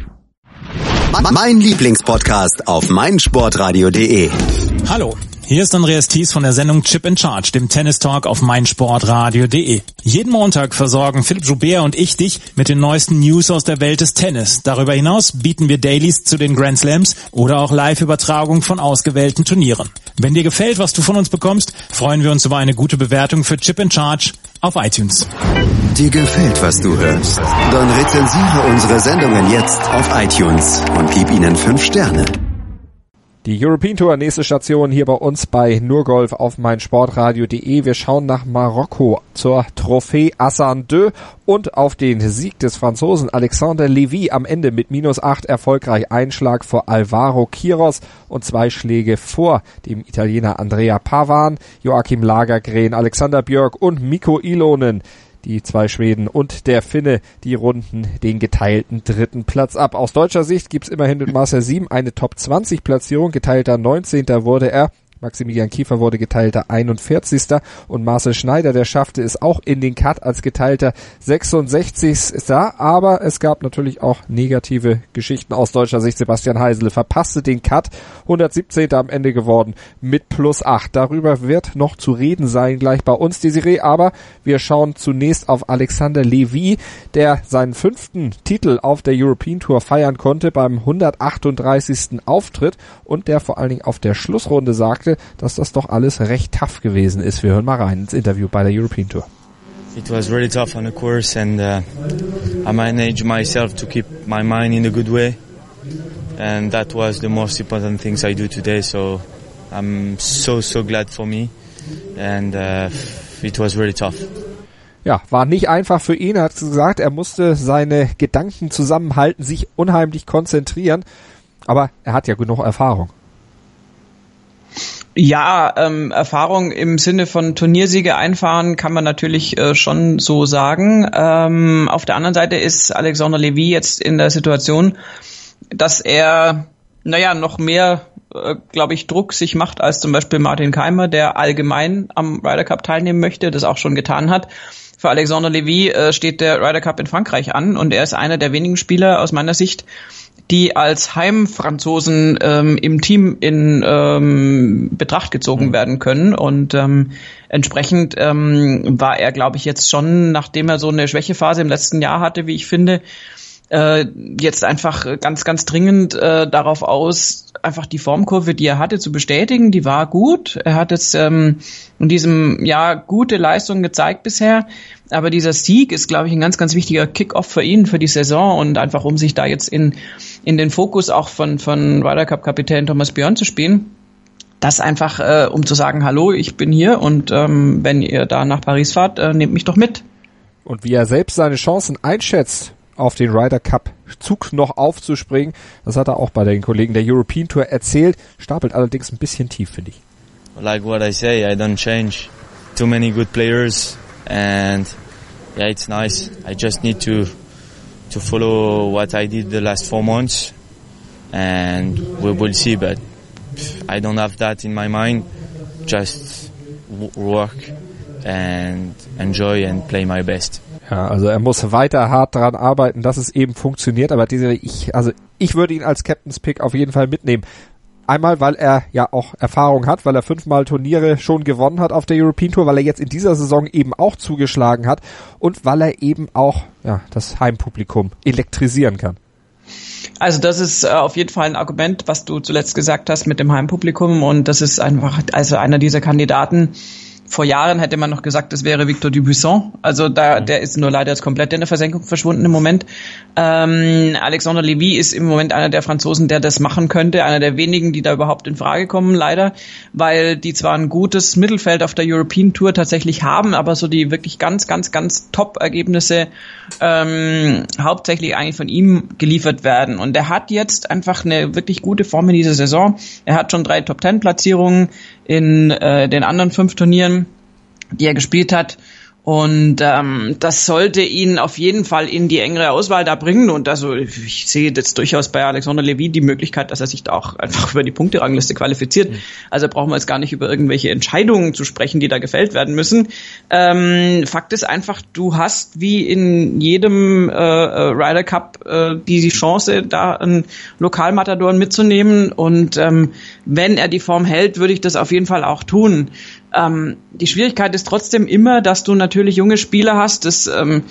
Mein Lieblingspodcast auf meinsportradio punkt de. Hallo, hier ist Andreas Thies von der Sendung Chip in Charge, dem Tennis-Talk auf meinsportradio punkt de. Jeden Montag versorgen Philipp Joubert und ich dich mit den neuesten News aus der Welt des Tennis. Darüber hinaus bieten wir Dailies zu den Grand Slams oder auch Live-Übertragung von ausgewählten Turnieren. Wenn dir gefällt, was du von uns bekommst, freuen wir uns über eine gute Bewertung für Chip in Charge auf iTunes. Dir gefällt, was du hörst? Dann rezensiere unsere Sendungen jetzt auf iTunes und gib ihnen fünf Sterne. Die European Tour, nächste Station hier bei uns bei Nurgolf auf meinsportradio punkt de. Wir schauen nach Marokko zur Trophée Hassan deux und auf den Sieg des Franzosen Alexander Lévy am Ende mit minus acht erfolgreich. Einschlag vor Alvaro Quiros und zwei Schläge vor dem Italiener Andrea Pavan, Joachim Lagergren, Alexander Björk und Mikko Ilonen. Die zwei Schweden und der Finne, die runden den geteilten dritten Platz ab. Aus deutscher Sicht gibt's immerhin mit Marcel Siem eine Top zwanzig Platzierung. Geteilter neunzehnter wurde er. Maximilian Kiefer wurde geteilter einundvierzigster und Marcel Schneider, der schaffte es auch in den Cut als geteilter sechsundsechzigster Aber es gab natürlich auch negative Geschichten aus deutscher Sicht. Sebastian Heisele verpasste den Cut, hundertsiebzehnter am Ende geworden mit plus acht. Darüber wird noch zu reden sein gleich bei uns, Desiree, aber wir schauen zunächst auf Alexander Lévy, der seinen fünften Titel auf der European Tour feiern konnte beim hundertachtunddreißigsten Auftritt und der vor allen Dingen auf der Schlussrunde sagte, dass das doch alles recht tough gewesen ist. Wir hören mal rein ins Interview bei der European Tour. It was really tough on the course and uh, I managed myself to keep my mind in a good way and that was the most important things I do today, so I'm so so glad for me and uh, it was really tough. Ja, war nicht einfach für ihn, er hat gesagt, er musste seine Gedanken zusammenhalten, sich unheimlich konzentrieren, aber er hat ja genug Erfahrung. Ja, ähm, Erfahrung im Sinne von Turniersiege einfahren kann man natürlich äh, schon so sagen. Ähm, auf der anderen Seite ist Alexander Lévy jetzt in der Situation, dass er, naja, noch mehr, äh, glaube ich, Druck sich macht als zum Beispiel Martin Keimer, der allgemein am Ryder Cup teilnehmen möchte, das auch schon getan hat. Für Alexander Lévy äh, steht der Ryder Cup in Frankreich an und er ist einer der wenigen Spieler aus meiner Sicht, die als Heimfranzosen ähm, im Team in ähm, Betracht gezogen mhm. werden können. Und ähm, entsprechend ähm, war er, glaube ich, jetzt schon, nachdem er so eine Schwächephase im letzten Jahr hatte, wie ich finde, äh, jetzt einfach ganz, ganz dringend äh, darauf aus, einfach die Formkurve, die er hatte, zu bestätigen. Die war gut. Er hat jetzt ähm, in diesem Jahr gute Leistungen gezeigt bisher. Aber dieser Sieg ist, glaube ich, ein ganz, ganz wichtiger Kick-Off für ihn, für die Saison und einfach, um sich da jetzt in in den Fokus auch von von Ryder Cup-Kapitän Thomas Björn zu spielen. Das einfach, äh, um zu sagen, hallo, ich bin hier und ähm, wenn ihr da nach Paris fahrt, äh, nehmt mich doch mit. Und wie er selbst seine Chancen einschätzt, auf den Ryder Cup Zug noch aufzuspringen, das hat er auch bei den Kollegen der European Tour erzählt, stapelt allerdings ein bisschen tief, finde ich. Like what I say, I don't change. too many good players, and yeah, it's nice. I just need to to follow what I did the last four months, and we will see. But I don't have that in my mind. Just work and enjoy and play my best. Ja, also er muss weiter hart daran arbeiten, dass es eben funktioniert, aber diese, ich, also ich würde ihn als Captain's Pick auf jeden Fall mitnehmen. Einmal, weil er ja auch Erfahrung hat, weil er fünfmal Turniere schon gewonnen hat auf der European Tour, weil er jetzt in dieser Saison eben auch zugeschlagen hat und weil er eben auch ja das Heimpublikum elektrisieren kann. Also das ist äh, auf jeden Fall ein Argument, was du zuletzt gesagt hast mit dem Heimpublikum, und das ist einfach also einer dieser Kandidaten. Vor Jahren hätte man noch gesagt, das wäre Victor Dubuisson. Also da, der ist nur leider jetzt komplett in der Versenkung verschwunden im Moment. Ähm, Alexandre Lévy ist im Moment einer der Franzosen, der das machen könnte. Einer der wenigen, die da überhaupt in Frage kommen, leider. Weil die zwar ein gutes Mittelfeld auf der European Tour tatsächlich haben, aber so die wirklich ganz, ganz, ganz Top-Ergebnisse ähm, hauptsächlich eigentlich von ihm geliefert werden. Und er hat jetzt einfach eine wirklich gute Form in dieser Saison. Er hat schon drei Top-Ten-Platzierungen in äh, den anderen fünf Turnieren, die er gespielt hat. Und ähm, das sollte ihn auf jeden Fall in die engere Auswahl da bringen. Und also ich sehe jetzt durchaus bei Alexandre Lévy die Möglichkeit, dass er sich da auch einfach über die Punkterangliste qualifiziert. Mhm. Also brauchen wir jetzt gar nicht über irgendwelche Entscheidungen zu sprechen, die da gefällt werden müssen. Ähm, Fakt ist einfach, du hast wie in jedem äh, Ryder Cup äh, die, die Chance, da einen Lokalmatador mitzunehmen. Und ähm, wenn er die Form hält, würde ich das auf jeden Fall auch tun. Ähm, die Schwierigkeit ist trotzdem immer, dass du natürlich junge Spieler hast. Das, ähm,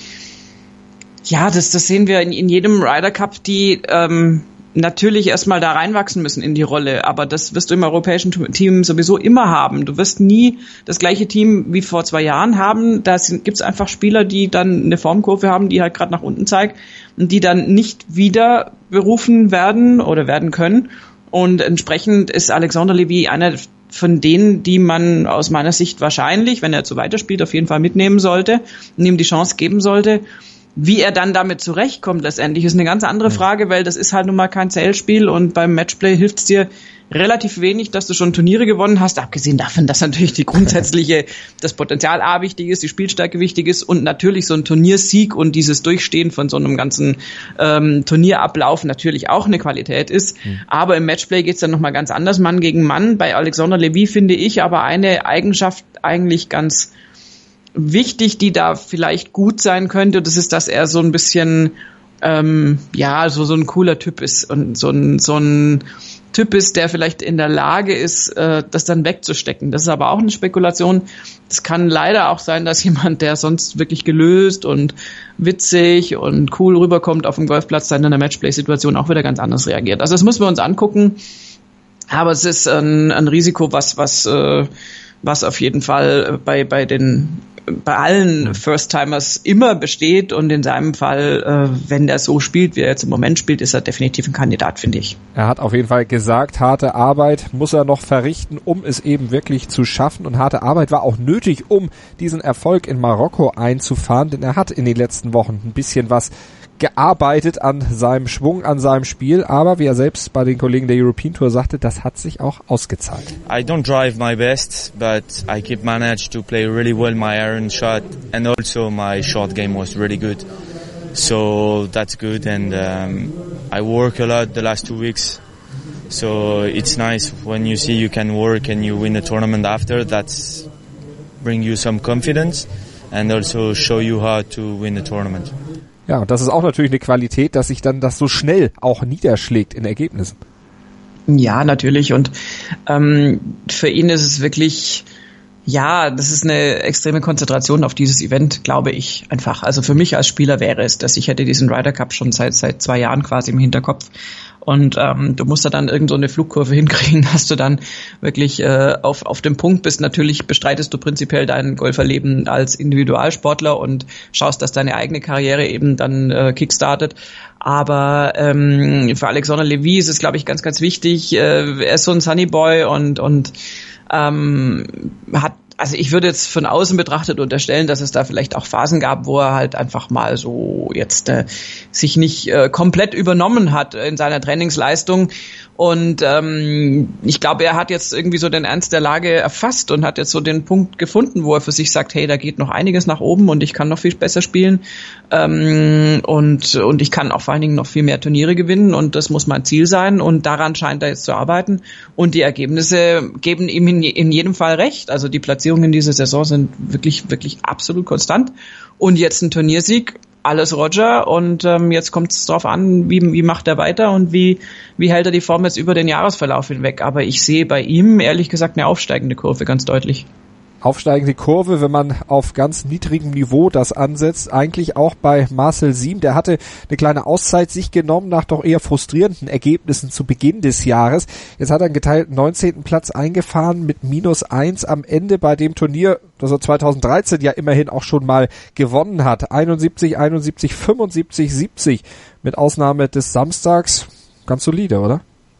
ja, das, das sehen wir in, in jedem Ryder Cup, die ähm, natürlich erstmal da reinwachsen müssen in die Rolle. Aber das wirst du im europäischen Team sowieso immer haben. Du wirst nie das gleiche Team wie vor zwei Jahren haben. Da gibt es einfach Spieler, die dann eine Formkurve haben, die halt gerade nach unten zeigt und die dann nicht wieder berufen werden oder werden können. Und entsprechend ist Alexandre Lévy einer von denen, die man aus meiner Sicht wahrscheinlich, wenn er so weiterspielt, auf jeden Fall mitnehmen sollte und ihm die Chance geben sollte. Wie er dann damit zurechtkommt letztendlich, ist eine ganz andere Frage, weil das ist halt nun mal kein Zählspiel und beim Matchplay hilft es dir relativ wenig, dass du schon Turniere gewonnen hast, abgesehen davon, dass natürlich die grundsätzliche, das Potenzial A wichtig ist, die Spielstärke wichtig ist und natürlich so ein Turniersieg und dieses Durchstehen von so einem ganzen ähm, Turnierablauf natürlich auch eine Qualität ist. Mhm. Aber im Matchplay geht's dann nochmal ganz anders, Mann gegen Mann. Bei Alexandre Lévy finde ich aber eine Eigenschaft eigentlich ganz wichtig, die da vielleicht gut sein könnte. Das ist, dass er so ein bisschen, ähm, ja, so, so ein cooler Typ ist und so ein, so ein Typ ist, der vielleicht in der Lage ist, äh, das dann wegzustecken. Das ist aber auch eine Spekulation. Es kann leider auch sein, dass jemand, der sonst wirklich gelöst und witzig und cool rüberkommt auf dem Golfplatz, dann in der Matchplay-Situation auch wieder ganz anders reagiert. Also das müssen wir uns angucken. Aber es ist ein, ein Risiko, was, was, äh, was auf jeden Fall bei, bei den, bei allen First-Timers immer besteht, und in seinem Fall, äh, wenn der so spielt, wie er jetzt im Moment spielt, ist er definitiv ein Kandidat, finde ich. Er hat auf jeden Fall gesagt, harte Arbeit muss er noch verrichten, um es eben wirklich zu schaffen, und harte Arbeit war auch nötig, um diesen Erfolg in Marokko einzufahren, denn er hat in den letzten Wochen ein bisschen was gearbeitet an seinem Schwung, an seinem Spiel, aber wie er selbst bei den Kollegen der European Tour sagte, das hat sich auch ausgezahlt. I don't drive my best, but I keep managed to play really well my iron shot, and also my short game was really good. So that's good, and um, I work a lot the last two weeks. So it's nice when you see you can work and you win a tournament after. That's bring you some confidence and also show you how to win a tournament. Ja, und das ist auch natürlich eine Qualität, dass sich dann das so schnell auch niederschlägt in Ergebnissen. Ja, natürlich. Und ähm, für ihn ist es wirklich, ja, das ist eine extreme Konzentration auf dieses Event, glaube ich einfach. Also für mich als Spieler wäre es das. Ich hätte diesen Ryder Cup schon seit seit zwei Jahren quasi im Hinterkopf. Und ähm, du musst da dann irgend so eine Flugkurve hinkriegen, dass du dann wirklich äh, auf auf dem Punkt bist. Natürlich bestreitest du prinzipiell dein Golferleben als Individualsportler und schaust, dass deine eigene Karriere eben dann äh, kickstartet. Aber ähm, für Alexandre Lévy ist es, glaube ich, ganz, ganz wichtig. Äh, er ist so ein Sunnyboy und und ähm, hat also ich würde jetzt von außen betrachtet unterstellen, dass es da vielleicht auch Phasen gab, wo er halt einfach mal so jetzt äh, sich nicht äh, komplett übernommen hat in seiner Trainingsleistung. Und ähm, ich glaube, er hat jetzt irgendwie so den Ernst der Lage erfasst und hat jetzt so den Punkt gefunden, wo er für sich sagt, hey, da geht noch einiges nach oben und ich kann noch viel besser spielen ähm, und und ich kann auch vor allen Dingen noch viel mehr Turniere gewinnen und das muss mein Ziel sein und daran scheint er jetzt zu arbeiten und die Ergebnisse geben ihm in, in jedem Fall recht. Also die Platzierungen in dieser Saison sind wirklich, wirklich absolut konstant und jetzt ein Turniersieg, alles Roger und ähm, jetzt kommt es drauf an, wie, wie macht er weiter und wie, wie hält er die Form jetzt über den Jahresverlauf hinweg. Aber ich sehe bei ihm ehrlich gesagt eine aufsteigende Kurve, ganz deutlich. Aufsteigende Kurve, wenn man auf ganz niedrigem Niveau das ansetzt, eigentlich auch bei Marcel Siem, der hatte eine kleine Auszeit sich genommen nach doch eher frustrierenden Ergebnissen zu Beginn des Jahres. Jetzt hat er einen geteilten neunzehnten Platz eingefahren mit minus eins am Ende bei dem Turnier, das er zweitausenddreizehn ja immerhin auch schon mal gewonnen hat. einundsiebzig, einundsiebzig, fünfundsiebzig, siebzig mit Ausnahme des Samstags. Ganz solide, oder?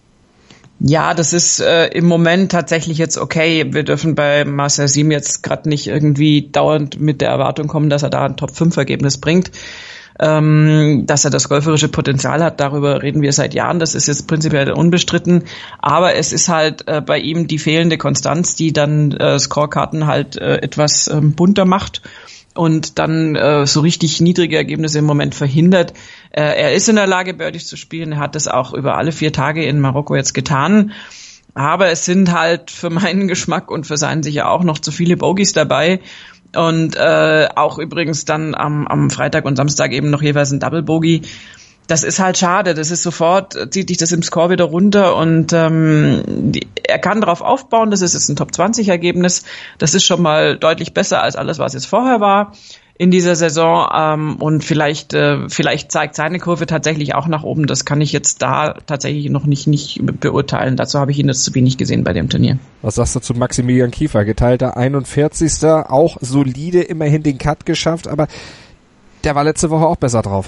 Ja, das ist äh, im Moment tatsächlich jetzt okay. Wir dürfen bei Marcel Siem jetzt gerade nicht irgendwie dauernd mit der Erwartung kommen, dass er da ein Top fünf Ergebnis bringt. Ähm, dass er das golferische Potenzial hat, darüber reden wir seit Jahren. Das ist jetzt prinzipiell unbestritten. Aber es ist halt äh, bei ihm die fehlende Konstanz, die dann äh, Scorekarten halt äh, etwas ähm, bunter macht und dann äh, so richtig niedrige Ergebnisse im Moment verhindert. Äh, er ist in der Lage, Birdies zu spielen. Er hat das auch über alle vier Tage in Marokko jetzt getan. Aber es sind halt für meinen Geschmack und für seinen sicher auch noch zu viele Bogies dabei. Und äh, auch übrigens dann am, am Freitag und Samstag eben noch jeweils ein Double Bogey. Das ist halt schade. Das ist sofort, zieht dich das im Score wieder runter und ähm, die, er kann darauf aufbauen. Das ist jetzt ein Top zwanzig Ergebnis. Das ist schon mal deutlich besser als alles, was jetzt vorher war in dieser Saison. Ähm, und vielleicht äh, vielleicht zeigt seine Kurve tatsächlich auch nach oben. Das kann ich jetzt da tatsächlich noch nicht nicht beurteilen. Dazu habe ich ihn jetzt zu wenig gesehen bei dem Turnier. Was sagst du zu Maximilian Kiefer? Geteilter einundvierzigster Auch solide, immerhin den Cut geschafft, aber der war letzte Woche auch besser drauf.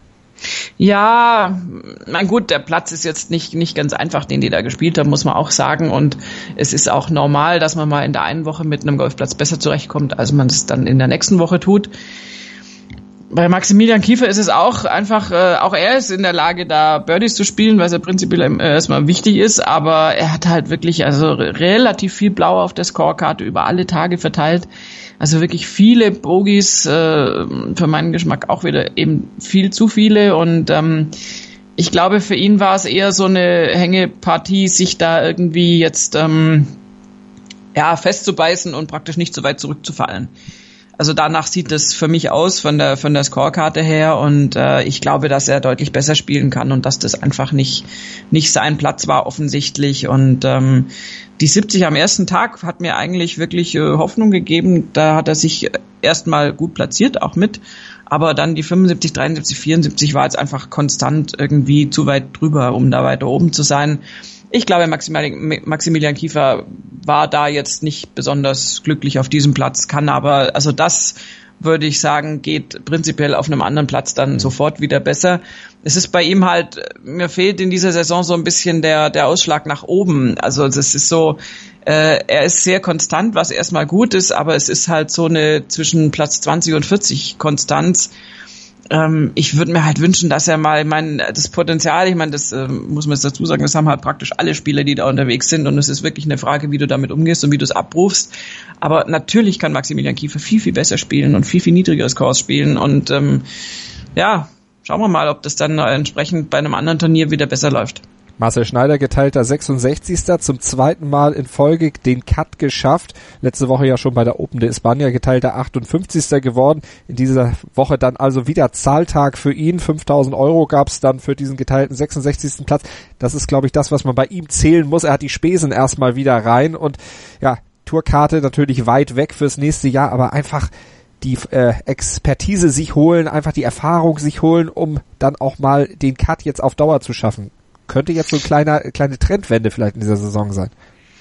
Ja, na gut, der Platz ist jetzt nicht nicht ganz einfach, den die da gespielt haben, muss man auch sagen. Und es ist auch normal, dass man mal in der einen Woche mit einem Golfplatz besser zurechtkommt, als man es dann in der nächsten Woche tut. Bei Maximilian Kiefer ist es auch einfach, äh, auch er ist in der Lage, da Birdies zu spielen, was ja prinzipiell äh, erstmal wichtig ist, aber er hat halt wirklich also relativ viel Blau auf der Scorekarte über alle Tage verteilt. Also wirklich viele Bogies, äh, für meinen Geschmack auch wieder eben viel zu viele und ähm, ich glaube, für ihn war es eher so eine Hängepartie, sich da irgendwie jetzt ähm, ja festzubeißen und praktisch nicht so weit zurückzufallen. Also danach sieht es für mich aus von der von der Scorekarte her und äh, ich glaube, dass er deutlich besser spielen kann und dass das einfach nicht nicht sein Platz war offensichtlich und ähm, die siebzig am ersten Tag hat mir eigentlich wirklich äh, Hoffnung gegeben. Da hat er sich erstmal gut platziert, auch mit, aber dann die fünfundsiebzig, dreiundsiebzig, vierundsiebzig war jetzt einfach konstant irgendwie zu weit drüber, um da weiter oben zu sein. Ich glaube, Maximilian, Maximilian Kiefer war da jetzt nicht besonders glücklich auf diesem Platz, kann aber, also das würde ich sagen, geht prinzipiell auf einem anderen Platz dann sofort wieder besser. Es ist bei ihm halt, mir fehlt in dieser Saison so ein bisschen der der Ausschlag nach oben. Also das ist so, äh, er ist sehr konstant, was erstmal gut ist, aber es ist halt so eine zwischen Platz zwanzig und vierzig Konstanz. Ähm, ich würde mir halt wünschen, dass er mal, ich meine, das Potenzial, ich meine, das äh, muss man jetzt dazu sagen, das haben halt praktisch alle Spieler, die da unterwegs sind und es ist wirklich eine Frage, wie du damit umgehst und wie du es abrufst. Aber natürlich kann Maximilian Kiefer viel, viel besser spielen und viel, viel niedrigere Scores spielen und ähm, ja, schauen wir mal, ob das dann entsprechend bei einem anderen Turnier wieder besser läuft. Marcel Schneider geteilter sechsundsechzigster zum zweiten Mal in Folge den Cut geschafft. Letzte Woche ja schon bei der Open de España geteilter achtundfünfzigster geworden. In dieser Woche dann also wieder Zahltag für ihn. fünftausend Euro gab's dann für diesen geteilten sechsundsechzigsten Platz. Das ist, glaube ich, das, was man bei ihm zählen muss. Er hat die Spesen erstmal wieder rein und ja, Tourkarte natürlich weit weg fürs nächste Jahr, aber einfach die äh, Expertise sich holen, einfach die Erfahrung sich holen, um dann auch mal den Cut jetzt auf Dauer zu schaffen. Könnte jetzt so ein kleiner, kleine Trendwende vielleicht in dieser Saison sein.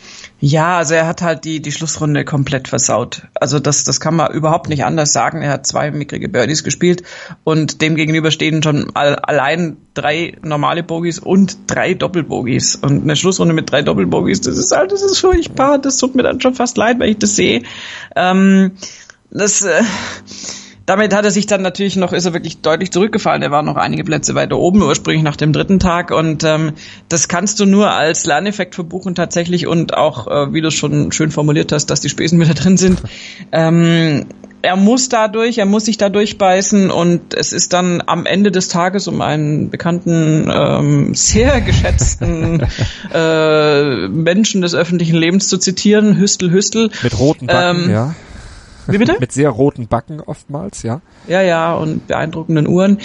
Ja, also er hat halt die die Schlussrunde komplett versaut. Also das das kann man überhaupt nicht anders sagen. Er hat zwei mickrige Birdies gespielt und dem gegenüber stehen schon all, allein drei normale Bogies und drei Doppelbogies. Und eine Schlussrunde mit drei Doppelbogies, das ist halt, das ist furchtbar. Das tut mir dann schon fast leid, wenn ich das sehe. Ähm, das äh, Damit hat er sich dann natürlich noch, ist er wirklich deutlich zurückgefallen. Er war noch einige Plätze weiter oben, ursprünglich nach dem dritten Tag. Und ähm, das kannst du nur als Lerneffekt verbuchen tatsächlich. Und auch, äh, wie du es schon schön formuliert hast, dass die Spesen wieder drin sind. Ähm, er muss dadurch, er muss sich da durchbeißen. Und es ist dann am Ende des Tages, um einen bekannten, ähm, sehr geschätzten äh, Menschen des öffentlichen Lebens zu zitieren, Hüstel, Hüstel. Mit roten Backen, ähm, ja. Wie bitte? Mit sehr roten Backen oftmals, ja. Ja, ja, und beeindruckenden Uhren.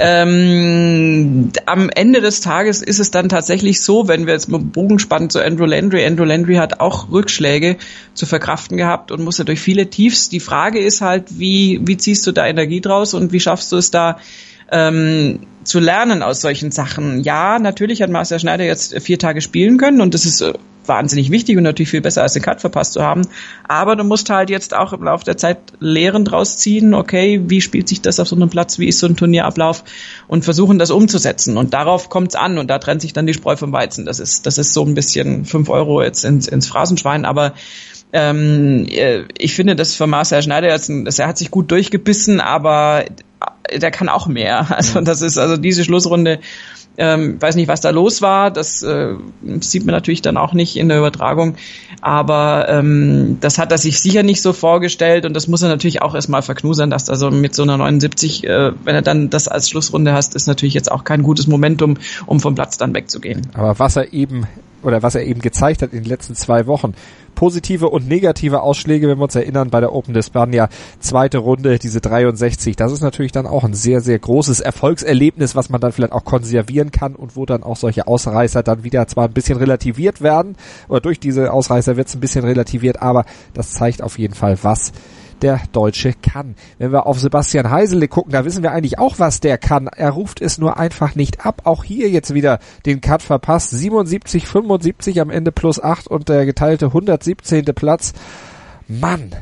ähm, am Ende des Tages ist es dann tatsächlich so, wenn wir jetzt mit dem Bogen spannen zu Andrew Landry. Andrew Landry hat auch Rückschläge zu verkraften gehabt und musste durch viele Tiefs. Die Frage ist halt, wie, wie ziehst du da Energie draus und wie schaffst du es da, ähm, zu lernen aus solchen Sachen? Ja, natürlich hat Marcel Schneider jetzt vier Tage spielen können und das ist äh, wahnsinnig wichtig und natürlich viel besser als den Cut verpasst zu haben. Aber du musst halt jetzt auch im Laufe der Zeit Lehren draus ziehen. Okay, wie spielt sich das auf so einem Platz? Wie ist so ein Turnierablauf? Und versuchen, das umzusetzen. Und darauf kommt's an. Und da trennt sich dann die Spreu vom Weizen. Das ist, das ist so ein bisschen fünf Euro jetzt ins, ins Phrasenschwein. Aber ähm, ich finde, das für Marcel Schneider jetzt, ein, er hat sich gut durchgebissen, aber der kann auch mehr. Also das ist also diese Schlussrunde. Ähm, weiß nicht, was da los war. Das äh, sieht man natürlich dann auch nicht in der Übertragung. Aber ähm, das hat er sich sicher nicht so vorgestellt und das muss er natürlich auch erstmal verknusern, dass also mit so einer neunundsiebzig, äh, wenn er dann das als Schlussrunde hast, ist natürlich jetzt auch kein gutes Momentum, um vom Platz dann wegzugehen. Aber was er eben oder was er eben gezeigt hat in den letzten zwei Wochen, positive und negative Ausschläge, wenn wir uns erinnern, bei der Open d'Espagna, zweite Runde, diese dreiundsechzig, das ist natürlich dann auch ein sehr, sehr großes Erfolgserlebnis, was man dann vielleicht auch konservieren kann und wo dann auch solche Ausreißer dann wieder zwar ein bisschen relativiert werden, oder durch diese Ausreißer wird es ein bisschen relativiert, aber das zeigt auf jeden Fall, was der Deutsche kann. Wenn wir auf Sebastian Heisele gucken, da wissen wir eigentlich auch, was der kann. Er ruft es nur einfach nicht ab. Auch hier jetzt wieder den Cut verpasst. siebenundsiebzig, fünfundsiebzig am Ende plus acht und der geteilte hundertsiebzehnte Platz. Mann.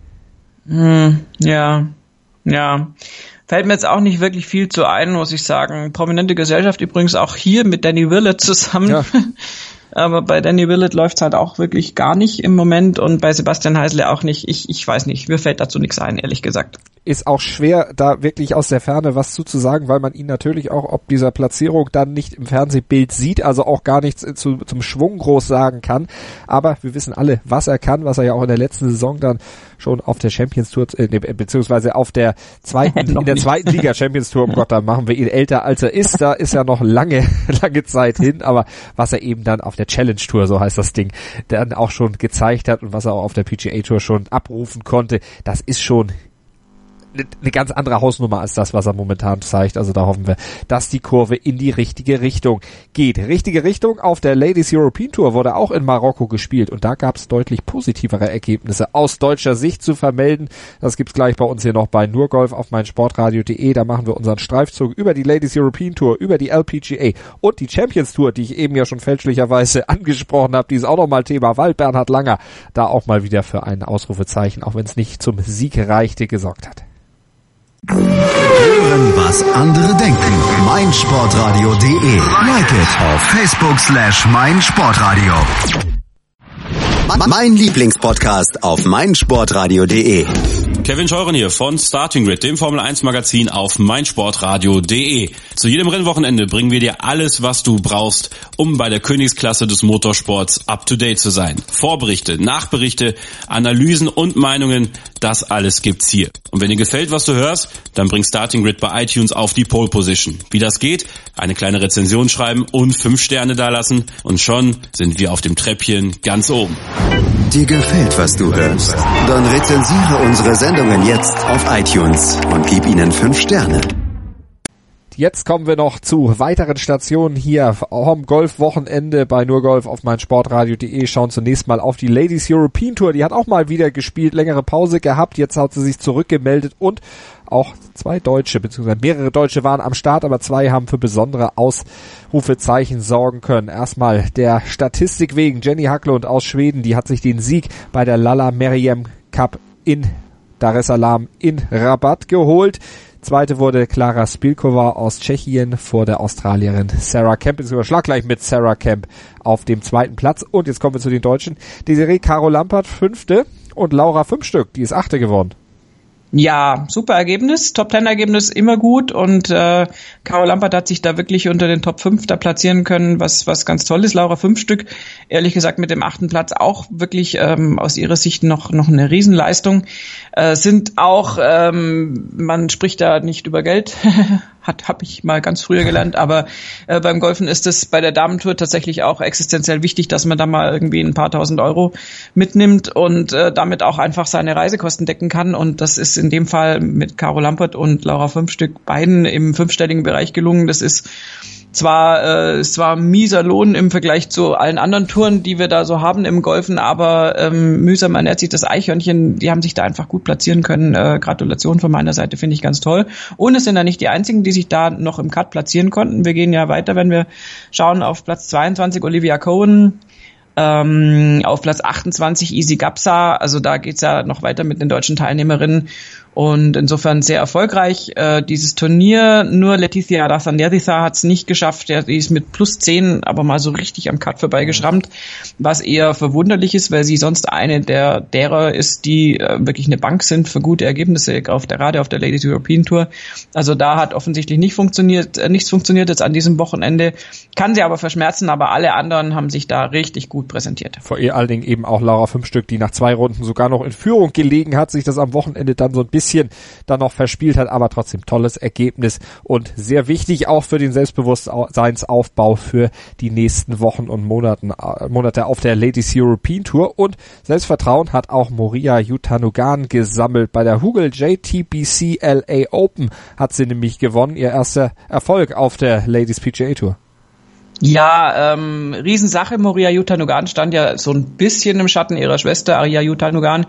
Hm, ja, ja. Fällt mir jetzt auch nicht wirklich viel zu ein, muss ich sagen. Prominente Gesellschaft übrigens auch hier mit Danny Willett zusammen. Ja. Aber bei Danny Willett läuft's halt auch wirklich gar nicht im Moment und bei Sebastian Heisele auch nicht. Ich, ich weiß nicht, mir fällt dazu nichts ein, ehrlich gesagt. Ist auch schwer, da wirklich aus der Ferne was zuzusagen, weil man ihn natürlich auch ob dieser Platzierung dann nicht im Fernsehbild sieht, also auch gar nichts zu, zum Schwung groß sagen kann. Aber wir wissen alle, was er kann, was er ja auch in der letzten Saison dann schon auf der Champions Tour, äh, beziehungsweise auf der zweiten, in der zweiten Liga Champions Tour, um Gott, da machen wir ihn älter als er ist, da ist ja noch lange, lange Zeit hin, aber was er eben dann auf der Challenge Tour, so heißt das Ding, dann auch schon gezeigt hat und was er auch auf der P G A Tour schon abrufen konnte, das ist schon eine ganz andere Hausnummer als das, was er momentan zeigt. Also da hoffen wir, dass die Kurve in die richtige Richtung geht. Richtige Richtung, auf der Ladies European Tour wurde auch in Marokko gespielt und da gab es deutlich positivere Ergebnisse aus deutscher Sicht zu vermelden. Das gibt's gleich bei uns hier noch bei Nurgolf auf meinsportradio punkt de. Da machen wir unseren Streifzug über die Ladies European Tour, über die L P G A und die Champions Tour, die ich eben ja schon fälschlicherweise angesprochen habe. Die ist auch nochmal Thema, weil Bernhard Langer da auch mal wieder für ein Ausrufezeichen, auch wenn es nicht zum Sieg reichte, gesorgt hat. Hören, was andere denken. meinsportradio punkt de. Like it auf Facebook slash meinsportradio. Mein Lieblingspodcast auf meinsportradio punkt de. Kevin Scheuren hier von Starting Grid, dem Formel eins Magazin auf meinsportradio punkt de. Zu jedem Rennwochenende bringen wir dir alles, was du brauchst, um bei der Königsklasse des Motorsports up to date zu sein. Vorberichte, Nachberichte, Analysen und Meinungen, das alles gibt's hier. Und wenn dir gefällt, was du hörst, dann bring Starting Grid bei iTunes auf die Pole Position. Wie das geht? Eine kleine Rezension schreiben und fünf Sterne dalassen und schon sind wir auf dem Treppchen ganz oben. Dir gefällt, was du hörst? Dann rezensiere unsere Sendungen jetzt auf iTunes und gib ihnen fünf Sterne. jetzt kommen wir noch zu weiteren Stationen hier am Golf-Wochenende bei nur Golf auf meinsportradio punkt de. Schauen zunächst mal auf die Ladies European Tour. Die hat auch mal wieder gespielt, längere Pause gehabt. Jetzt hat sie sich zurückgemeldet und auch zwei Deutsche, beziehungsweise mehrere Deutsche waren am Start, aber zwei haben für besondere Ausrufezeichen sorgen können. Erstmal der Statistik wegen Jenny Haglund aus Schweden, die hat sich den Sieg bei der Lalla Meriem Cup in Dar es Salaam in Rabat geholt. Zweite wurde Klara Spilkova aus Tschechien vor der Australierin Sarah Kemp. Jetzt überschlag gleich mit Sarah Kemp auf dem zweiten Platz. Und jetzt kommen wir zu den Deutschen. Desiree Caro Lampert, fünfte und Laura fünf Stück, die ist achte geworden. Ja, super Ergebnis, Top-Ten-Ergebnis immer gut und äh, Caro Lampert hat sich da wirklich unter den Top fünf da platzieren können, was was ganz toll ist. Laura fünf Stück, ehrlich gesagt mit dem achten Platz auch wirklich ähm, aus ihrer Sicht noch noch eine Riesenleistung. Äh, sind auch, ähm, man spricht da nicht über Geld, hat habe ich mal ganz früher gelernt, aber äh, beim Golfen ist es bei der Damentour tatsächlich auch existenziell wichtig, dass man da mal irgendwie ein paar tausend Euro mitnimmt und äh, damit auch einfach seine Reisekosten decken kann und das ist in dem Fall mit Caro Lampert und Laura fünf Stück beiden im fünfstelligen Bereich gelungen. Das ist zwar äh, ist zwar mieser Lohn im Vergleich zu allen anderen Touren, die wir da so haben im Golfen, aber ähm, mühsam ernährt sich das Eichhörnchen. Die haben sich da einfach gut platzieren können. Äh, Gratulation von meiner Seite, finde ich ganz toll. Und es sind ja nicht die einzigen, die sich da noch im Cut platzieren konnten. Wir gehen ja weiter, wenn wir schauen auf Platz zweiundzwanzig Olivia Cohen. Ähm, auf Platz achtundzwanzig Easy Gapsa, also da geht's ja noch weiter mit den deutschen Teilnehmerinnen und insofern sehr erfolgreich. Äh, dieses Turnier, nur Letizia Razanderisa hat es nicht geschafft, ja, die ist mit plus zehn aber mal so richtig am Cut vorbeigeschrammt, was eher verwunderlich ist, weil sie sonst eine der derer ist, die äh, wirklich eine Bank sind für gute Ergebnisse auf der gerade auf der Ladies European Tour. Also da hat offensichtlich nicht funktioniert, äh, nichts funktioniert jetzt an diesem Wochenende, kann sie aber verschmerzen, aber alle anderen haben sich da richtig gut präsentiert. Vor ihr allen Dingen eben auch Laura fünf Stück, die nach zwei Runden sogar noch in Führung gelegen hat, sich das am Wochenende dann so ein bisschen dann noch verspielt hat, aber trotzdem tolles Ergebnis und sehr wichtig auch für den Selbstbewusstseinsaufbau für die nächsten Wochen und Monaten, Monate auf der Ladies European Tour und Selbstvertrauen hat auch Moria Yutanugan gesammelt. Bei der Hugel J T B C L A Open hat sie nämlich gewonnen, ihr erster Erfolg auf der Ladies P G A Tour. Ja, ähm, Riesensache. Moria Yutanugan stand ja so ein bisschen im Schatten ihrer Schwester Arya Yutanugan.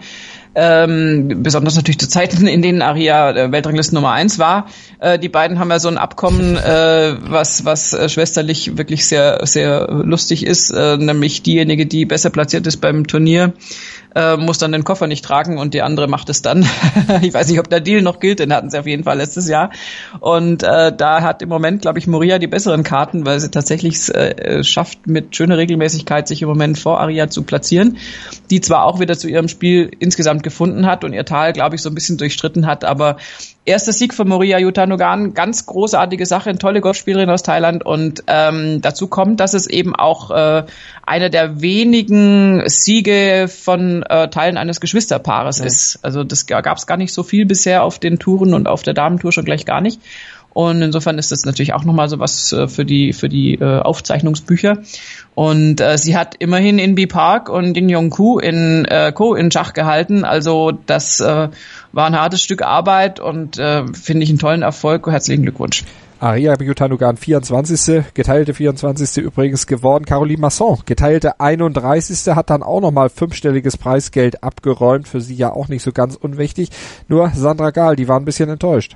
Ähm, besonders natürlich zu Zeiten, in denen Arya äh, Weltranglisten Nummer eins war. Äh, die beiden haben ja so ein Abkommen, äh, was was äh, schwesterlich wirklich sehr sehr lustig ist, äh, nämlich diejenige, die besser platziert ist beim Turnier, äh, muss dann den Koffer nicht tragen und die andere macht es dann. Ich weiß nicht, ob der Deal noch gilt, den hatten sie auf jeden Fall letztes Jahr. Und äh, da hat im Moment, glaube ich, Moria die besseren Karten, weil sie tatsächlich äh, schafft, mit schöner Regelmäßigkeit sich im Moment vor Arya zu platzieren, die zwar auch wieder zu ihrem Spiel insgesamt gefunden hat und ihr Tal, glaube ich, so ein bisschen durchstritten hat, aber erster Sieg für Moria Yutanugan, ganz großartige Sache, eine tolle Golfspielerin aus Thailand und ähm, dazu kommt, dass es eben auch äh, einer der wenigen Siege von äh, Teilen eines Geschwisterpaares ja. ist. Also das gab es gar nicht so viel bisher auf den Touren und auf der Damentour schon gleich gar nicht. Und insofern ist das natürlich auch nochmal so was äh, für die für die äh, Aufzeichnungsbücher. Und äh, sie hat immerhin in B Park und in Yongku in äh, Ko in Schach gehalten. Also das äh, war ein hartes Stück Arbeit und äh, finde ich einen tollen Erfolg. Herzlichen Glückwunsch. Arya Yutanugan vierundzwanzigste geteilte vierundzwanzigste übrigens geworden. Caroline Masson, geteilte einunddreißigste hat dann auch nochmal fünfstelliges Preisgeld abgeräumt. Für sie ja auch nicht so ganz unwichtig. Nur Sandra Gahl, die war ein bisschen enttäuscht.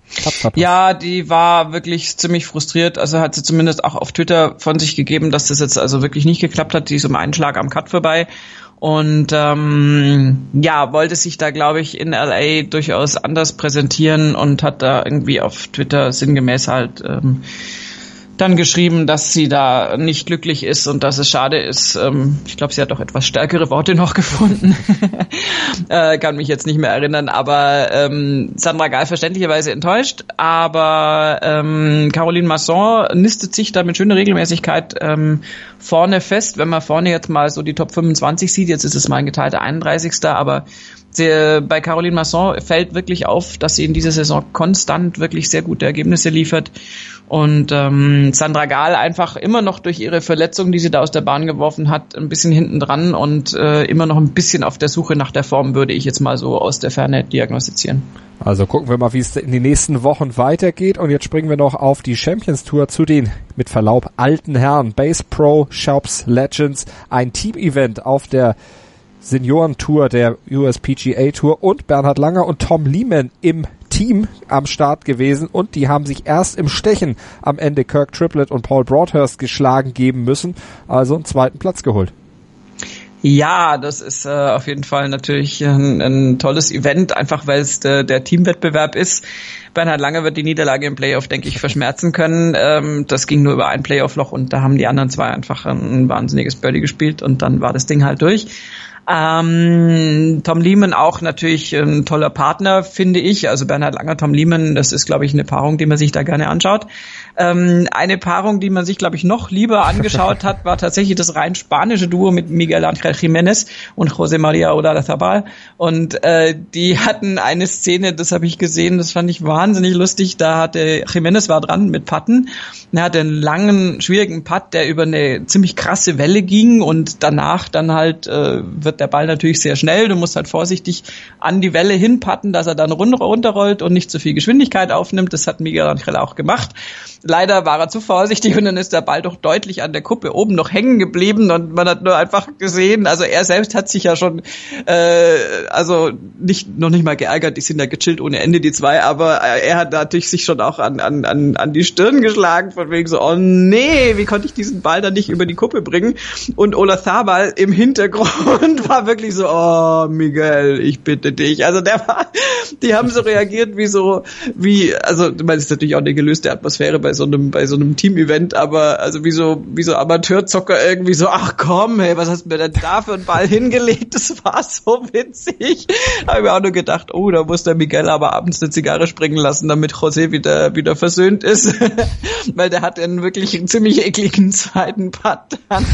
Ja, die war wirklich ziemlich frustriert. Also hat sie zumindest auch auf Twitter von sich gegeben, dass das jetzt also wirklich nicht geklappt hat. Die ist um einen Schlag am Cut vorbei. Und ähm, ja, wollte sich da, glaube ich, in L A durchaus anders präsentieren und hat da irgendwie auf Twitter sinngemäß halt ähm, dann geschrieben, dass sie da nicht glücklich ist und dass es schade ist. Ähm, ich glaube, sie hat auch etwas stärkere Worte noch gefunden. äh, kann mich jetzt nicht mehr erinnern, aber ähm, Sandra Gahl verständlicherweise enttäuscht, aber ähm, Caroline Masson nistet sich da mit schöner Regelmäßigkeit ähm, vorne fest. Wenn man vorne jetzt mal so die Top fünfundzwanzig sieht, jetzt ist es mal ein geteilter einunddreißigster aber sie, bei Caroline Masson fällt wirklich auf, dass sie in dieser Saison konstant wirklich sehr gute Ergebnisse liefert und ähm, Ähm, Sandra Gahl einfach immer noch durch ihre Verletzung, die sie da aus der Bahn geworfen hat, ein bisschen hinten dran und äh, immer noch ein bisschen auf der Suche nach der Form, würde ich jetzt mal so aus der Ferne diagnostizieren. Also gucken wir mal, wie es in den nächsten Wochen weitergeht. Und jetzt springen wir noch auf die Champions Tour zu den, mit Verlaub, alten Herren. Base Pro Shops Legends, ein Team-Event auf der Seniorentour der U S P G A Tour, und Bernhard Langer und Tom Lehman im Team am Start gewesen, und die haben sich erst im Stechen am Ende Kirk Triplett und Paul Broadhurst geschlagen geben müssen, also einen zweiten Platz geholt. Ja, das ist äh, auf jeden Fall natürlich ein, ein tolles Event, einfach weil es der, der Teamwettbewerb ist. Bernhard Langer wird die Niederlage im Playoff, denke ich, verschmerzen können. Ähm, das ging nur über ein Playoff-Loch, und da haben die anderen zwei einfach ein wahnsinniges Birdie gespielt, und dann war das Ding halt durch. Ähm, Tom Lehman auch natürlich ein toller Partner, finde ich. Also Bernhard Langer, Tom Lehman, das ist, glaube ich, eine Paarung, die man sich da gerne anschaut. Ähm, eine Paarung, die man sich, glaube ich, noch lieber angeschaut hat, war tatsächlich das rein spanische Duo mit Miguel Ángel Jiménez und José María Olazabal. Und äh, die hatten eine Szene, das habe ich gesehen, das fand ich wahnsinnig lustig. Da hatte Jiménez war dran mit Putten. Er hatte einen langen, schwierigen Putt, der über eine ziemlich krasse Welle ging, und danach dann halt äh, wird der Ball natürlich sehr schnell. Du musst halt vorsichtig an die Welle hinpatten, dass er dann runterrollt und nicht zu viel Geschwindigkeit aufnimmt. Das hat Miguel Ángel auch gemacht. Leider war er zu vorsichtig, und dann ist der Ball doch deutlich an der Kuppe oben noch hängen geblieben, und man hat nur einfach gesehen, also er selbst hat sich ja schon äh, also nicht noch nicht mal geärgert, die sind ja gechillt ohne Ende, die zwei, aber er hat natürlich sich schon auch an an an an die Stirn geschlagen, von wegen so, oh nee, wie konnte ich diesen Ball dann nicht über die Kuppe bringen? Und Olazabal im Hintergrund war wirklich so, oh Miguel, ich bitte dich. Also der war, die haben so reagiert wie so, wie, also du meinst, ist natürlich auch eine gelöste Atmosphäre bei so einem, bei so einem Team-Event, aber also wie so, wie so Amateurzocker irgendwie so, ach komm, hey, was hast du mir denn da für einen Ball hingelegt? Das war so witzig. Habe ich mir auch nur gedacht, oh, da muss der Miguel aber abends eine Zigarre springen lassen, damit José wieder, wieder versöhnt ist. Weil der hat einen wirklich einen ziemlich ekligen zweiten Putt dann.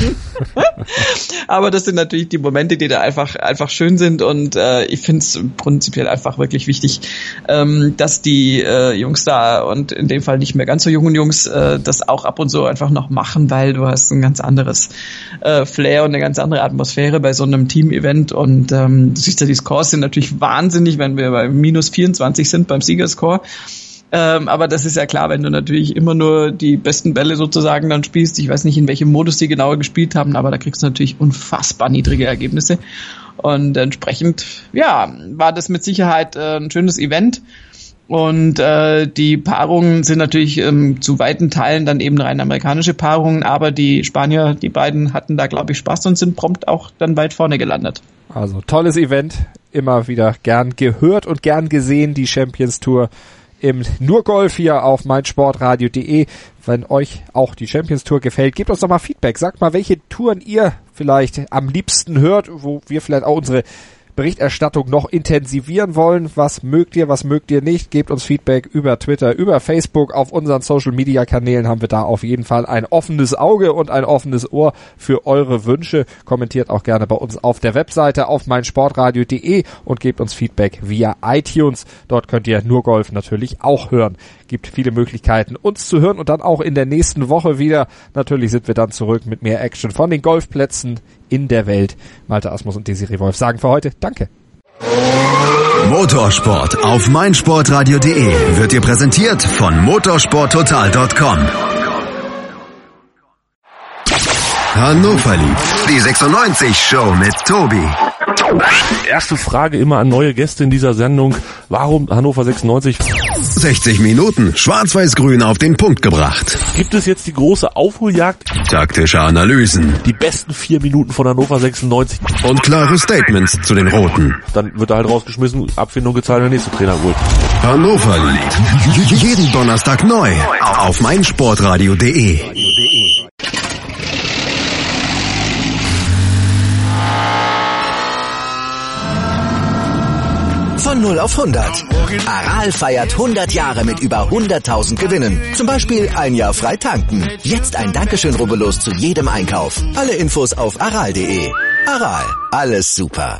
Aber das sind natürlich die Momente, die da einfach, einfach schön sind, und äh, ich finde es prinzipiell einfach wirklich wichtig, ähm, dass die äh, Jungs da, und in dem Fall nicht mehr ganz so jungen Jungs, äh, das auch ab und so einfach noch machen, weil du hast ein ganz anderes äh, Flair und eine ganz andere Atmosphäre bei so einem Team-Event, und ähm, du siehst ja, die Scores sind natürlich wahnsinnig, wenn wir bei minus vierundzwanzig sind beim Siegerscore. Ähm, aber das ist ja klar, wenn du natürlich immer nur die besten Bälle sozusagen dann spielst. Ich weiß nicht, in welchem Modus die genauer gespielt haben, aber da kriegst du natürlich unfassbar niedrige Ergebnisse. Und entsprechend, ja, war das mit Sicherheit äh, ein schönes Event. Und äh, die Paarungen sind natürlich ähm, zu weiten Teilen dann eben rein amerikanische Paarungen, aber die Spanier, die beiden hatten da, glaube ich, Spaß und sind prompt auch dann weit vorne gelandet. Also tolles Event, immer wieder gern gehört und gern gesehen, die Champions Tour im Nurgolf hier auf meinsportradio punkt de. Wenn euch auch die Champions Tour gefällt, gebt uns doch mal Feedback. Sagt mal, welche Touren ihr vielleicht am liebsten hört, wo wir vielleicht auch unsere Berichterstattung noch intensivieren wollen. Was mögt ihr, was mögt ihr nicht? Gebt uns Feedback über Twitter, über Facebook. Auf unseren Social-Media-Kanälen haben wir da auf jeden Fall ein offenes Auge und ein offenes Ohr für eure Wünsche. Kommentiert auch gerne bei uns auf der Webseite auf meinsportradio punkt de und gebt uns Feedback via iTunes. Dort könnt ihr Nurgolf natürlich auch hören. Gibt viele Möglichkeiten, uns zu hören, und dann auch in der nächsten Woche wieder. Natürlich sind wir dann zurück mit mehr Action von den Golfplätzen in der Welt. Malte Asmus und Desiree Wolf sagen für heute Danke. Motorsport auf meinsportradio punkt de wird dir präsentiert von motorsporttotal punkt com. Hannover liebt die sechsundneunzig Show mit Tobi. Erste Frage immer an neue Gäste in dieser Sendung. Warum Hannover sechsundneunzig? sechzig Minuten schwarz-weiß-grün auf den Punkt gebracht. Gibt es jetzt die große Aufholjagd? Taktische Analysen. Die besten vier Minuten von Hannover sechsundneunzig. Und klare Statements zu den Roten. Dann wird er halt rausgeschmissen, Abfindung gezahlt, der nächste Trainer holt. Hannover liebt jeden Donnerstag neu auf meinsportradio punkt de. Von null auf hundert. Aral feiert hundert Jahre mit über hunderttausend Gewinnen. Zum Beispiel ein Jahr frei tanken. Jetzt ein Dankeschön, rubbellos zu jedem Einkauf. Alle Infos auf aral punkt de. Aral, alles super.